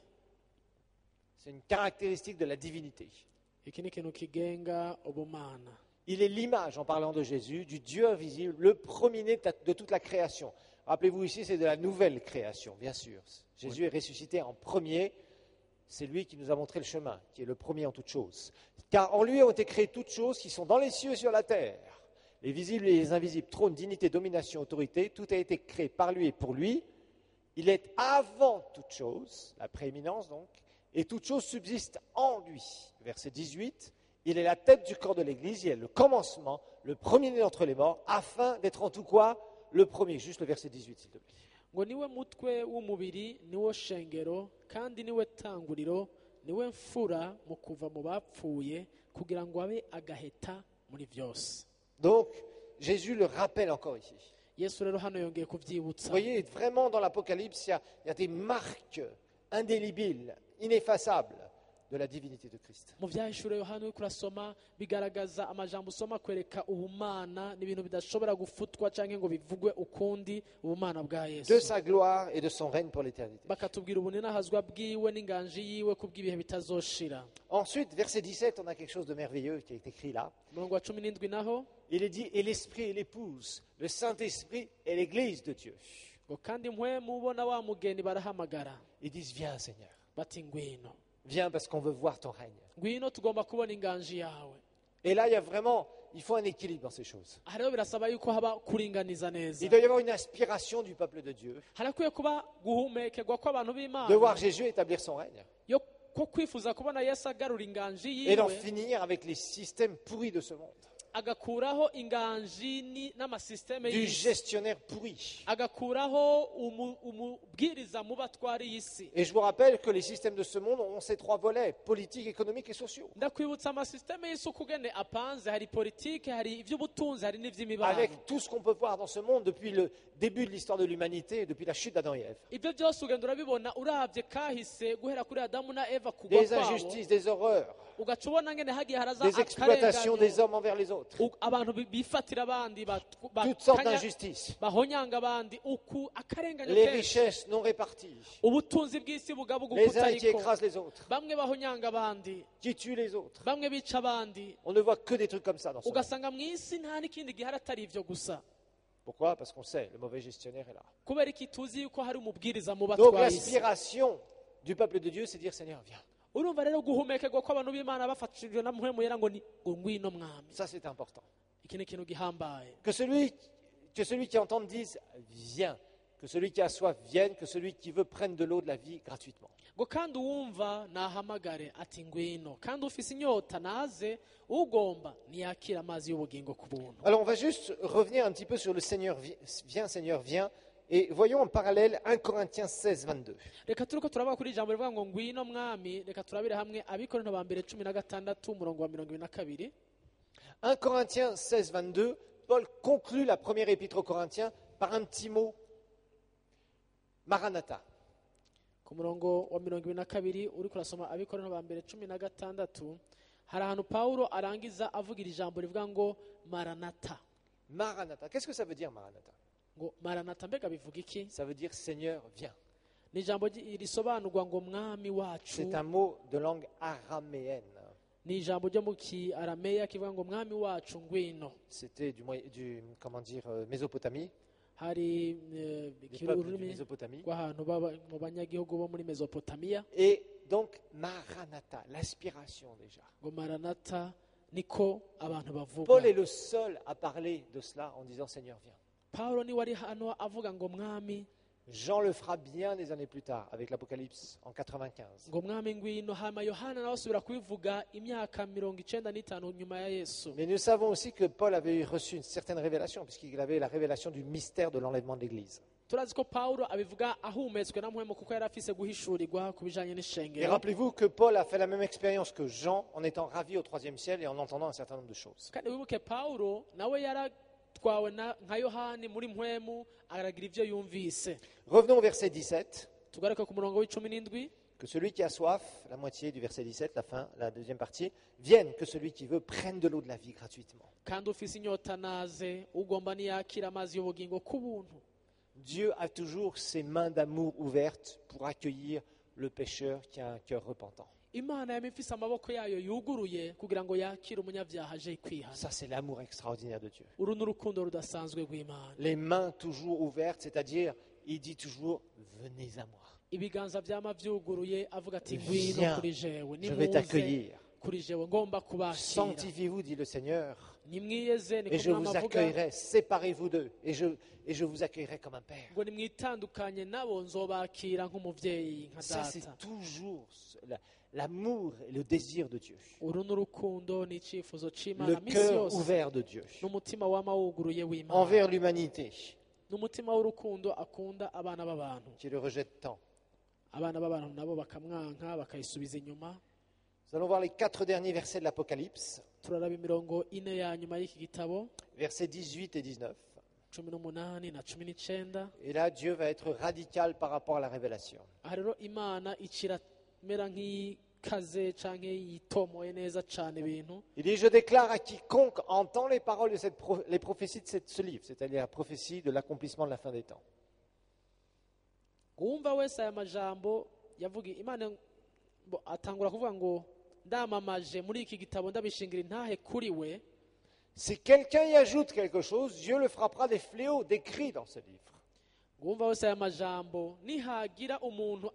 C'est une caractéristique de la divinité. Iki ni ikintu kigenga ubumana. Il est l'image, en parlant de Jésus, du Dieu invisible, le premier-né de toute la création. Rappelez-vous ici, c'est de la nouvelle création, bien sûr. Jésus est ressuscité en premier. C'est lui qui nous a montré le chemin, qui est le premier en toutes choses. Car en lui ont été créées toutes choses qui sont dans les cieux et sur la terre. Les visibles et les invisibles, trône, dignité, domination, autorité, tout a été créé par lui et pour lui. Il est avant toute chose, la prééminence donc, et toute chose subsiste en lui. Verset 18, il est la tête du corps de l'Église, il est le commencement, le premier-né d'entre les morts, afin d'être en tout quoi le premier. Juste le verset 18, s'il te plaît. ngo niwe mutwe w'umubiri niwo shengero kandi niwe tanguriro niwe mfura mu kuva mu bapfuye kugira ngo abe agaheta muri byose. Donc, Jésus le rappelle encore ici. Yesu rero hano yongeye Vous kubyibutsa. voyez, vraiment dans l'Apocalypse, il y a des marques indélébiles, ineffaçables de la divinité de Christ. Mu byahishura Yohana uriko urasoma bigaragaza amajambo usoma kwereka ubumana n'ibintu bidashobora gufutwa canke ngo bivugwe ukundi ubumana bwa De Yesu. sa gloire et de son règne pour l'éternité. Bakatubwira ubunenahazwa bwiwe n'inganji yiwe kubw'ibihe bitazoshira. Ensuite, verset 17, on a quelque chose de merveilleux qui est écrit là. Umurongo wa 17 naho Il est dit, et l'Esprit et l'épouse, le Saint-Esprit et l'Église de Dieu. ngo kandi mpwemu ubona wa mugeni barahamagara Ils disent, viens Seigneur, bati ngwino. viens parce qu'on veut voir ton règne. Ngwino tugomba kubona inganji yawe. Et là, il y a vraiment, il faut un équilibre dans ces choses. Aha rero birasaba yuko haba kuringaniza neza. Il doit y avoir une aspiration du peuple de Dieu Harakwiye kuba guhumekerwa kw'abantu de b'Imana voir Jésus établir son règne yo ko kwifuza kubona Yesu agarura inganji et d'en yiwe finir avec les systèmes pourris de ce monde, agakuraho inganji n'amasysteme du y'isi, gestionnaire pourri. agakuraho umubwiriza mubi atwara iyi si. Et je vous rappelle que les systèmes de ce monde ont ces trois volets, politiques, économiques et sociaux. Ndakwibutsa amasysteme y'isi uko ugene apanze, hari politike, hari iby'ubutunzi, hari n'iby'imibano. Avec tout ce qu'on peut voir dans ce monde depuis le début de l'histoire de l'humanité, depuis la chute d'Adam et Ève. Ibyo byose ugenda urabibona urabye kahise guhera kuri Adamu na Eva kugwa Des kwabo, injustices, des horreurs, ugaca ubona ngene hagiye haraza des exploitations des akarenganyo, hommes envers les autres, abantu bifatira abandi toutes sortes d'injustices, bahonyanga abandi, uku akarenganyo les kenshi, richesses non réparties, ubutunzi bw'isi bugabuga les uns qui ukutariko, écrasent les autres, bamwe bahonyanga abandi, qui tuent les autres. bamwe bica abandi. On ne voit que des trucs comme ça dans ce monde. Ugasanga mu isi nta n'ikindi gihari atari ivyo gusa. Pourquoi? Parce qu'on sait, le mauvais gestionnaire est là. Kubera iki tuzi yuko hari umubwiriza mu Donc batwaye isi. l'aspiration du peuple de Dieu, c'est de dire Seigneur, viens. Urumva rero guhumekerwa kw'abantu b'Imana bafatishijwe na mpwemu yera ngo ni ngo ngwino mwami. Ça, c'est important. Iki ni ikintu gihambaye. Que celui qui entende dise viens. Que celui qui a soif vienne. Que celui qui veut prenne de l'eau de la vie gratuitement. Ngo kandi uwumva nahamagare ati ngwino, kandi ufise inyota naze, ugomba niyakira amazi y'ubugingo ku buntu. Alors on va juste revenir un petit peu sur le Seigneur Seigneur viens. Et voyons en parallèle 1 Corinthiens 16, 22. Reka turiko turaba kuri ijambo rivuga ngo ngwino mwami, reka turabire hamwe Abikorinto ba mbere 16 umurongo wa 22. 1 Corinthiens 16, 22, Paul conclut la première épître aux Corinthiens par un petit mot, Maranatha. Ku murongo wa 22 uriko urasoma Abikorinto ba mbere 16, hari ahantu Paulo arangiza avugira ijambo rivuga ngo Maranatha. Maranatha. Qu'est-ce que ça veut dire Maranatha? Ngo Maranatha mbega bivuga iki? Ça veut dire Seigneur viens. Ni ijambo risobanurwa ngo mwami wacu. C'est un mot de langue araméenne. Ni ijambo ryo mu kiarameya kivuga ngo mwami wacu ngwino. C'était Mésopotamie, Hari des peuples de ururimi Mésopotamie. rw'ahantu mu banyagihugu bo muri Mesopotamiya. Et donc Maranatha, l'aspiration déjà. Ngo Maranatha niko abantu bavuga. Paul est le seul à parler de cela en disant Seigneur viens. Paulo ni wari hano avuga ngo mwami, Jean le fera bien des années plus tard avec l'Apocalypse en 95. ngo mwami ngwino. Hama Yohana nawe asubira kubivuga imyaka 95 nyuma ya Yesu. Mais nous savons aussi que Paul avait reçu une certaine révélation puisqu'il avait la révélation du mystère de l'enlèvement de l'Église. Turazi ko Paulo abivuga ahumetswe na mpwemu kuko yari afise guhishurirwa ku bijanye Et n'ishengero. rappelez-vous que Paul a fait la même expérience que Jean en étant ravi au 3e ciel et en entendant un certain nombre de choses. Kandi wibuke Paulo nawe yaratwawe nka Yohani muri mpwemu aragira ivyo yumvise. Revenons au verset 17. Tugaruke ku murongo w'17. Que celui qui a soif, la moitié du verset 17, la fin, la deuxième partie, vienne, que celui qui veut prenne de l'eau de la vie gratuitement. Kandi ufise inyota naze, ugomba niyakira amazi y'ubugingo ku buntu. Dieu a toujours ses mains d'amour ouvertes pour accueillir le pécheur qui a un cœur repentant. Imana yamifise amaboko yayo yuguruye kugira ngo yakire umunyabyaha aje kwihana. Ça, c'est l'amour extraordinaire de Dieu. Uru n'urukundo rudasanzwe rw'Imana. Les mains toujours ouvertes, c'est-à-dire, il dit toujours, venez à moi. Ibiganza byama vyuguruye avuga ati Viens, ngwino kuri jewe, Je vais nimuze t'accueillir. kuri jewe, ngomba kubakira. Sanctifiez-vous, dit le Seigneur, Nimwiyeze et niko je vous Umwami avuga, accueillerai. Séparez-vous d'eux, et je vous accueillerai comme un père. ngo nimwitandukanye nabo nzobakira nk'umuvyeyi nka Ça, c'est data. toujours l'amour et le désir de Dieu. Uru n'urukundo n'icifuzo c'Imana Le misi cœur yose ouvert de Dieu n'umutima wama wuguruye w'Imana envers l'humanité. n'umutima w'urukundo akunda abana b'abantu, qui le rejette tant. abana b'abantu nabo bakamwanka bakayisubiza inyuma. Nous allons voir les 4 derniers versets de l'Apocalypse, Turaraba imirongo ine ya nyuma y'iki gitabo, versets 18 et 19. 18 na 19. Et là, Dieu va être radical par rapport à la révélation. Aha rero Imana ikiramera nk'ikaze canke yitomoye neza cane ibintu. Il dit, je déclare à quiconque entend les paroles de les prophéties de ce livre, c'est-à-dire la prophétie de l'accomplissement de la fin des temps. Uwumva wese aya majambo yavuga Imana atangura kuvuga ngo ndamamaje muri iki gitabo ndabishingira intahe kuri we. Si quelqu'un y ajoute quelque chose, Dieu le frappera des fléaux décrits dans ce livre. Uwumva wese aya majambo nihagira umuntu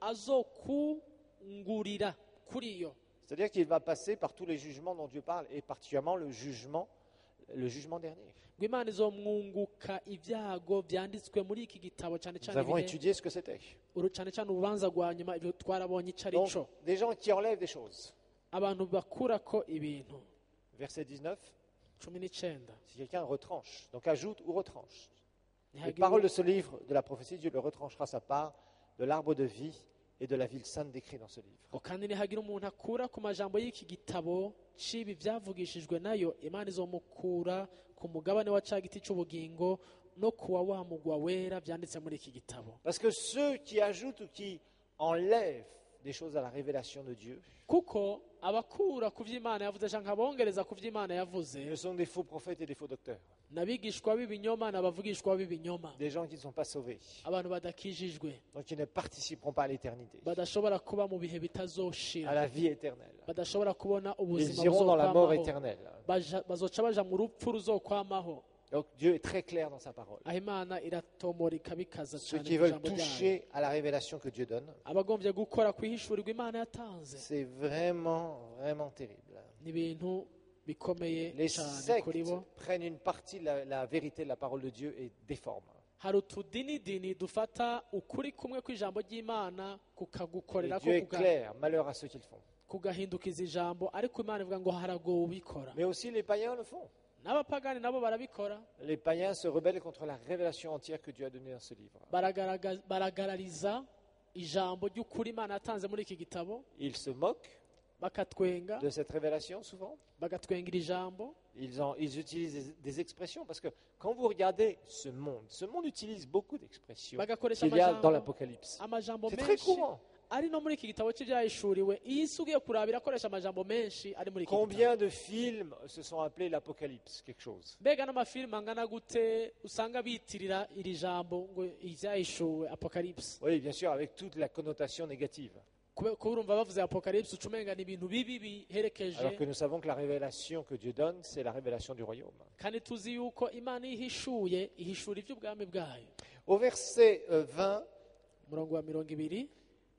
azokungurira kuri yo. C'est-à-dire qu'il va passer par tous les jugements dont Dieu parle, et particulièrement le jugement dernier. Ngo Imana izomwunguka ibyago byanditswe muri iki gitabo cyane Nous cyane avons étudié ce que c'était. cyane cyane urubanza rwa nyuma ibyo twarabonye icyo ari Donc, cyo. des gens qui enlèvent des choses. Abantu bakurako ibintu. Verset 19, 19. si quelqu'un retranche, donc ajoute ou retranche. Les Ntihagire paroles de ce livre de la prophétie, Dieu le retranchera sa part de l'arbre de vie et de la ville sainte décrit dans ce livre. kandi nihagira umuntu akura ku majambo y'iki gitabo cibi byavugishijwe nayo, Imana izomukura ku mugabane wa ca giti cy'ubugingo no kuwa wa mugwa wera byanditse muri iki gitabo. Parce que ceux qui ajoutent ou qui enlèvent des choses à la révélation de Dieu, Kuko abakura ku vy'Imana yavuze canke abongereza ku vy'Imana yavuze ce sont des faux prophètes et des faux docteurs. n'abigishwa b'ibinyoma n'abavugishwa b'ibinyoma, Des gens qui ne sont pas sauvés, abantu badakijijwe, donc qui ne participeront pas à l'éternité, badashobora kuba mu bihe à bitazoshira, la vie éternelle. badashobora kubona Ils ubuzima iront dans la mort buzokwamaho, éternelle. bazoca baja mu rupfu ruzokwamaho. Donc Dieu est très clair dans sa parole. Aho Imana iratomora ikabikaza Ceux cyane qui ku veulent ijambo ryayo. toucher à la révélation que Dieu donne, Abagombye gukora kwihishurirwa Imana yatanze c'est vraiment, vraiment terrible. ni ibintu bikomeye Les cyane sectes kuri bo. prennent une partie de la vérité de la parole de Dieu et déforment. Hari utudinidini dufata ukuri kumwe kw'ijambo ry'Imana Et kukagukorera Dieu est clair, malheur à ceux qui le font. kugahindukiza ijambo, ariko Imana ivuga ngo haragowe ubikora. Mais aussi les païens le font. N'abapagani nabo barabikora, Les païens se rebellent contre la révélation entière que Dieu a donnée dans ce livre. baragarariza ijambo ry'ukuri Imana yatanze muri iki gitabo, Ils se moquent bakatwenga, de cette révélation souvent. bagatwengera ijambo. Ils utilisent des expressions parce que quand vous regardez ce monde utilise beaucoup d'expressions Bagakoresha qu'il y a amajambo- dans l'Apocalypse. amajambo C'est très menshi courant. ari no muri iki gitabo cy'ibyahishuriwe. Iyi si ugiye kuraba irakoresha amajambo menshi ari muri iki gitabo. Combien de films se sont appelés l'Apocalypse, quelque chose? Mbega n'amafilime angana gute usanga bitirira iri jambo ngo ibyahishuwe apocalypse. Oui, bien sûr, avec toute la connotation négative. Kuba urumva bavuze apocalypse ucumenga ni ibintu bibi biherekeje, Alors que nous savons que la révélation que Dieu donne, c'est la révélation du royaume. kandi tuzi yuko Imana ihishuye ihishura iby'ubwami bwayo. Au verset 20, Umurongo wa 20,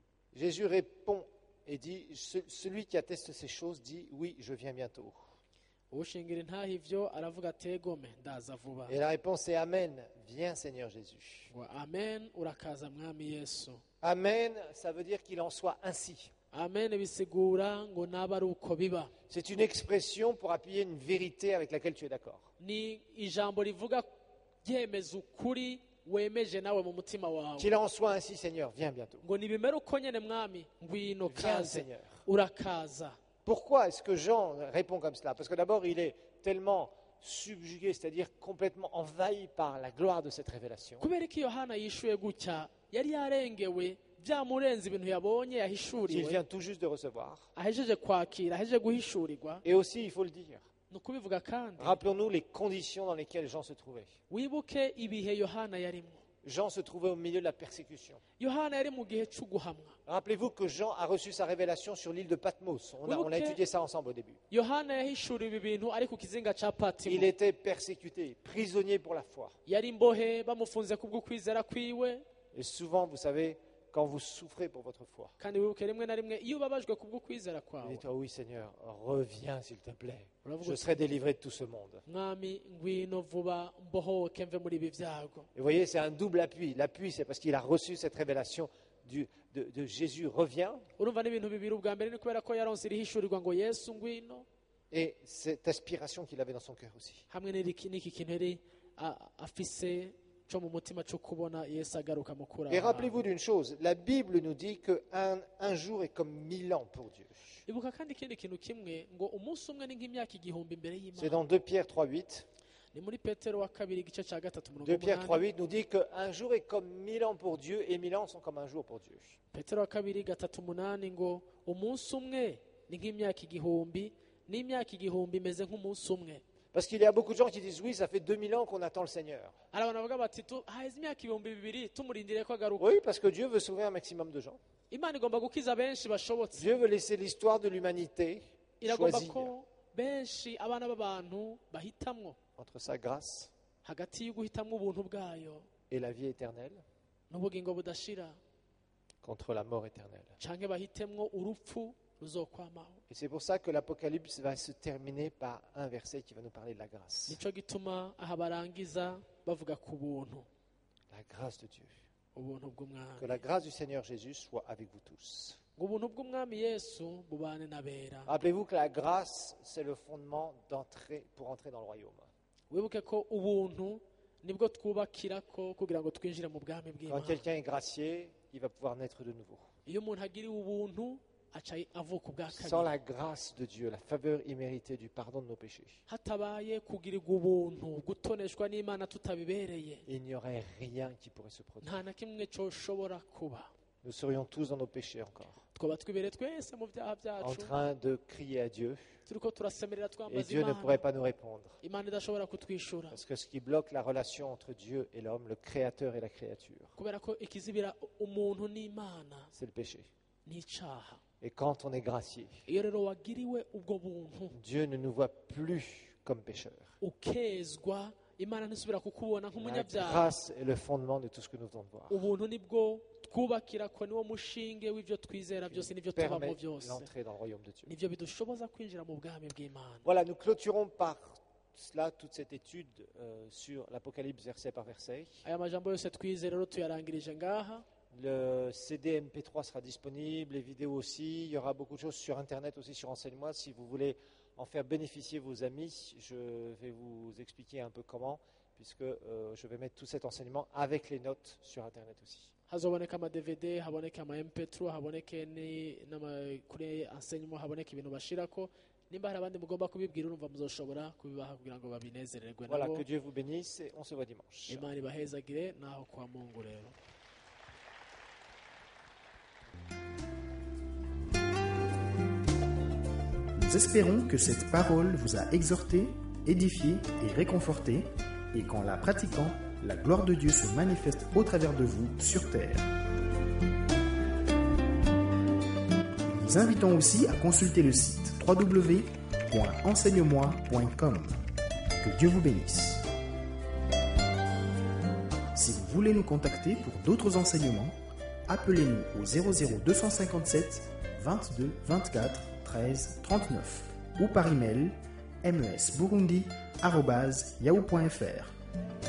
Jésus répond et dit, celui qui atteste ces choses dit, oui, je viens bientôt. ushingira intaha ivyo aravuga ategome ndaza vuba. Et la réponse est Amen, viens Seigneur Jésus. Ngo amen, urakaza mwami Yesu. Amen, ça veut dire qu'il en soit ainsi. Amen bisigura ngo naba ari uko biba. C'est une expression pour appuyer une vérité avec laquelle tu es d'accord. Ni ijambo rivuga ryemeza ukuri wemeje nawe mu mutima wawe. Qu'il en soit ainsi Seigneur, viens bientôt. Ngo nibimere uko nyene mwami, ngwino Viens kaze, Seigneur. urakaza. Pourquoi est-ce que Jean répond comme cela? Parce que d'abord, il est tellement subjugué, c'est-à-dire complètement envahi par la gloire de cette révélation. Kubera ko Yohana yishuye gutya, yari yarengewe byamurenze ibintu yabonye Qu'il yahishuriwe, vient tout juste de recevoir. ahejeje kwakira, ahejeje guhishurirwa. Et aussi, il faut le dire, Ni ukubivuga kandi rappelons-nous les conditions dans lesquelles Jean se trouvait. wibuke ibihe Yohana yarimo. Jean se trouvait au milieu de la persécution. Yohana yari mu gihe cy'uguhamwa. Rappelez-vous que Jean a reçu sa révélation sur l'île de Patmos. On a étudié ça ensemble au début. Yohana yahishuriwe ibintu ari ku kizinga ca Il Patimo. était persécuté, prisonnier pour la foi. Yari imbohe bamufunze kubwo kwizera kwiwe, Et souvent, vous savez, quand vous souffrez pour votre foi, kandi wibuke rimwe na rimwe iyo ubabajwe kubwo kwizera vous kwawe, dites, oh oui Seigneur, reviens s'il te plaît. uravuga Je uti, serai délivré de tout ce monde. mwami ngwino vuba mbohoke mve muri ibi byago. Et vous voyez, c'est un double appui. L'appui, c'est parce qu'il a reçu cette révélation de Jésus revient. Urumva n'ibintu bibiri, ubwa mbere ni kubera ko yaronse irihishurirwa ngo Yesu ngwino, Et cette aspiration qu'il avait dans son cœur aussi. hamwe n'iki kintu yari afise cyo mu mutima cyo kubona yesu agaruka mu kuri Et abo rappelez-vous bantu. d'une chose, la Bible nous dit qu'un jour est comme 1000 ans pour Dieu. ibuka kandi ikindi kintu kimwe ngo umunsi umwe ni nk'imyaka igihumbi imbere C'est y'imana dans 2 Pierre 3,8. ni muri petero wa kabiri igice cya gatatu 2 Pierre 8 3,8 nous dit qu'un jour est comme 1000 ans pour Dieu et 1000 ans sont comme un jour pour Dieu. petero wa kabiri gatatu 8 ngo umunsi umwe ni nk'imyaka igihumbi n'imyaka igihumbi imeze nk'umunsi umwe. Parce qu'il y a beaucoup de gens qui disent oui, ça fait 2000 ans qu'on attend le Seigneur. hari abantu bavuga bati haheze imyaka ibihumbi bibiri tumurindiriye ko agaruka. Oui, parce que Dieu veut sauver un maximum de gens. imana igomba gukiza benshi bashobotse, Dieu veut laisser l'histoire de l'humanité iragomba choisie ko benshi abana b'abantu bahitamwo entre sa grâce hagati yo guhitamwo ubuntu bwayo et la vie éternelle, n'ubugingo budashira, contre la mort éternelle. canke bahitemwo urupfu ruzokwamaho. Et c'est pour ça que l'Apocalypse va se terminer par un verset qui va nous parler de la grâce. nico gituma aha barangiza bavuga ku buntu, La grâce de Dieu. ubuntu Que bw'umwami, la grâce du Seigneur Jésus soit avec vous tous. ngo ubuntu bw'umwami yesu bubane n'abera. Rappelez-vous que la grâce, c'est le fondement pour entrer dans le royaume. wibuke ko ubuntu nibwo twubakirako kugira ngo twinjire mu bwami Quand bw'imana. quelqu'un est gracié, il va pouvoir naître de nouveau. iyo umuntu agiriwe ubuntu aca avuka ubwa Sans kabiri. la grâce de Dieu, la faveur imméritée du pardon de nos péchés, hatabaye kugirirwa ubuntu gutoneshwa n'imana tutabibereye, il n'y aurait rien qui pourrait se produire. nta na kimwe cyoshobora kuba. Nous serions tous dans nos péchés encore, twaba twibere twese mu byaha en byacu train de crier à Dieu, turiko turasemerera et twambaza Dieu ne pourrait imana, pas nous répondre. imana idashobora kutwishura, Parce que ce qui bloque la relation entre Dieu et l'homme, le Créateur et la créature, kubera ko ikizibira umuntu n'imana c'est le péché. ni icaha. Et quand on est gracié, iyo rero wagiriwe ubwo buntu Dieu ne nous voit plus comme pécheurs. ukezwa, imana ntisubira kukubona La nk'umunyabyaha. grâce est le fondement de tout ce que nous venons de voir. ubuntu nibwo twubakira ko niwo mushinge w'ibyo twizera byose n'ibyo tubamo Permet byose, l'entrée dans le royaume de Dieu. nibyo bidushoboza kwinjira mu bwami bw'imana. Voilà, nous clôturons par cela toute cette étude sur l'Apocalypse verset par verset. aya majambo yose twize rero tuyarangirije ngaha. Le CD MP3 sera disponible, les vidéos aussi. Il y aura beaucoup de choses sur Internet aussi, sur Enseigne-moi. Si vous voulez en faire bénéficier vos amis, je vais vous expliquer un peu comment, puisque je vais mettre tout cet enseignement avec les notes sur Internet aussi. hazoboneka ama DVD, haboneka ama MP3, haboneke kuri enseignement, haboneka ibintu bashirako. nimba hari abandi mugomba kubibwira urumva muzoshobora kubibaha kugira ngo babinezererwe Voilà, nabo. que Dieu vous bénisse et on se voit dimanche. imana ibahezagire naho kwa Mungu rero. Nous espérons que cette parole vous a exhorté, édifié et réconforté, et qu'en la pratiquant, la gloire de Dieu se manifeste au travers de vous sur terre. Nous vous invitons aussi à consulter le site www.enseigne-moi.com. Que Dieu vous bénisse. Si vous voulez nous contacter pour d'autres enseignements, appelez-nous au 00257 22 24 13 39 ou par email mesburundi@yahoo.fr.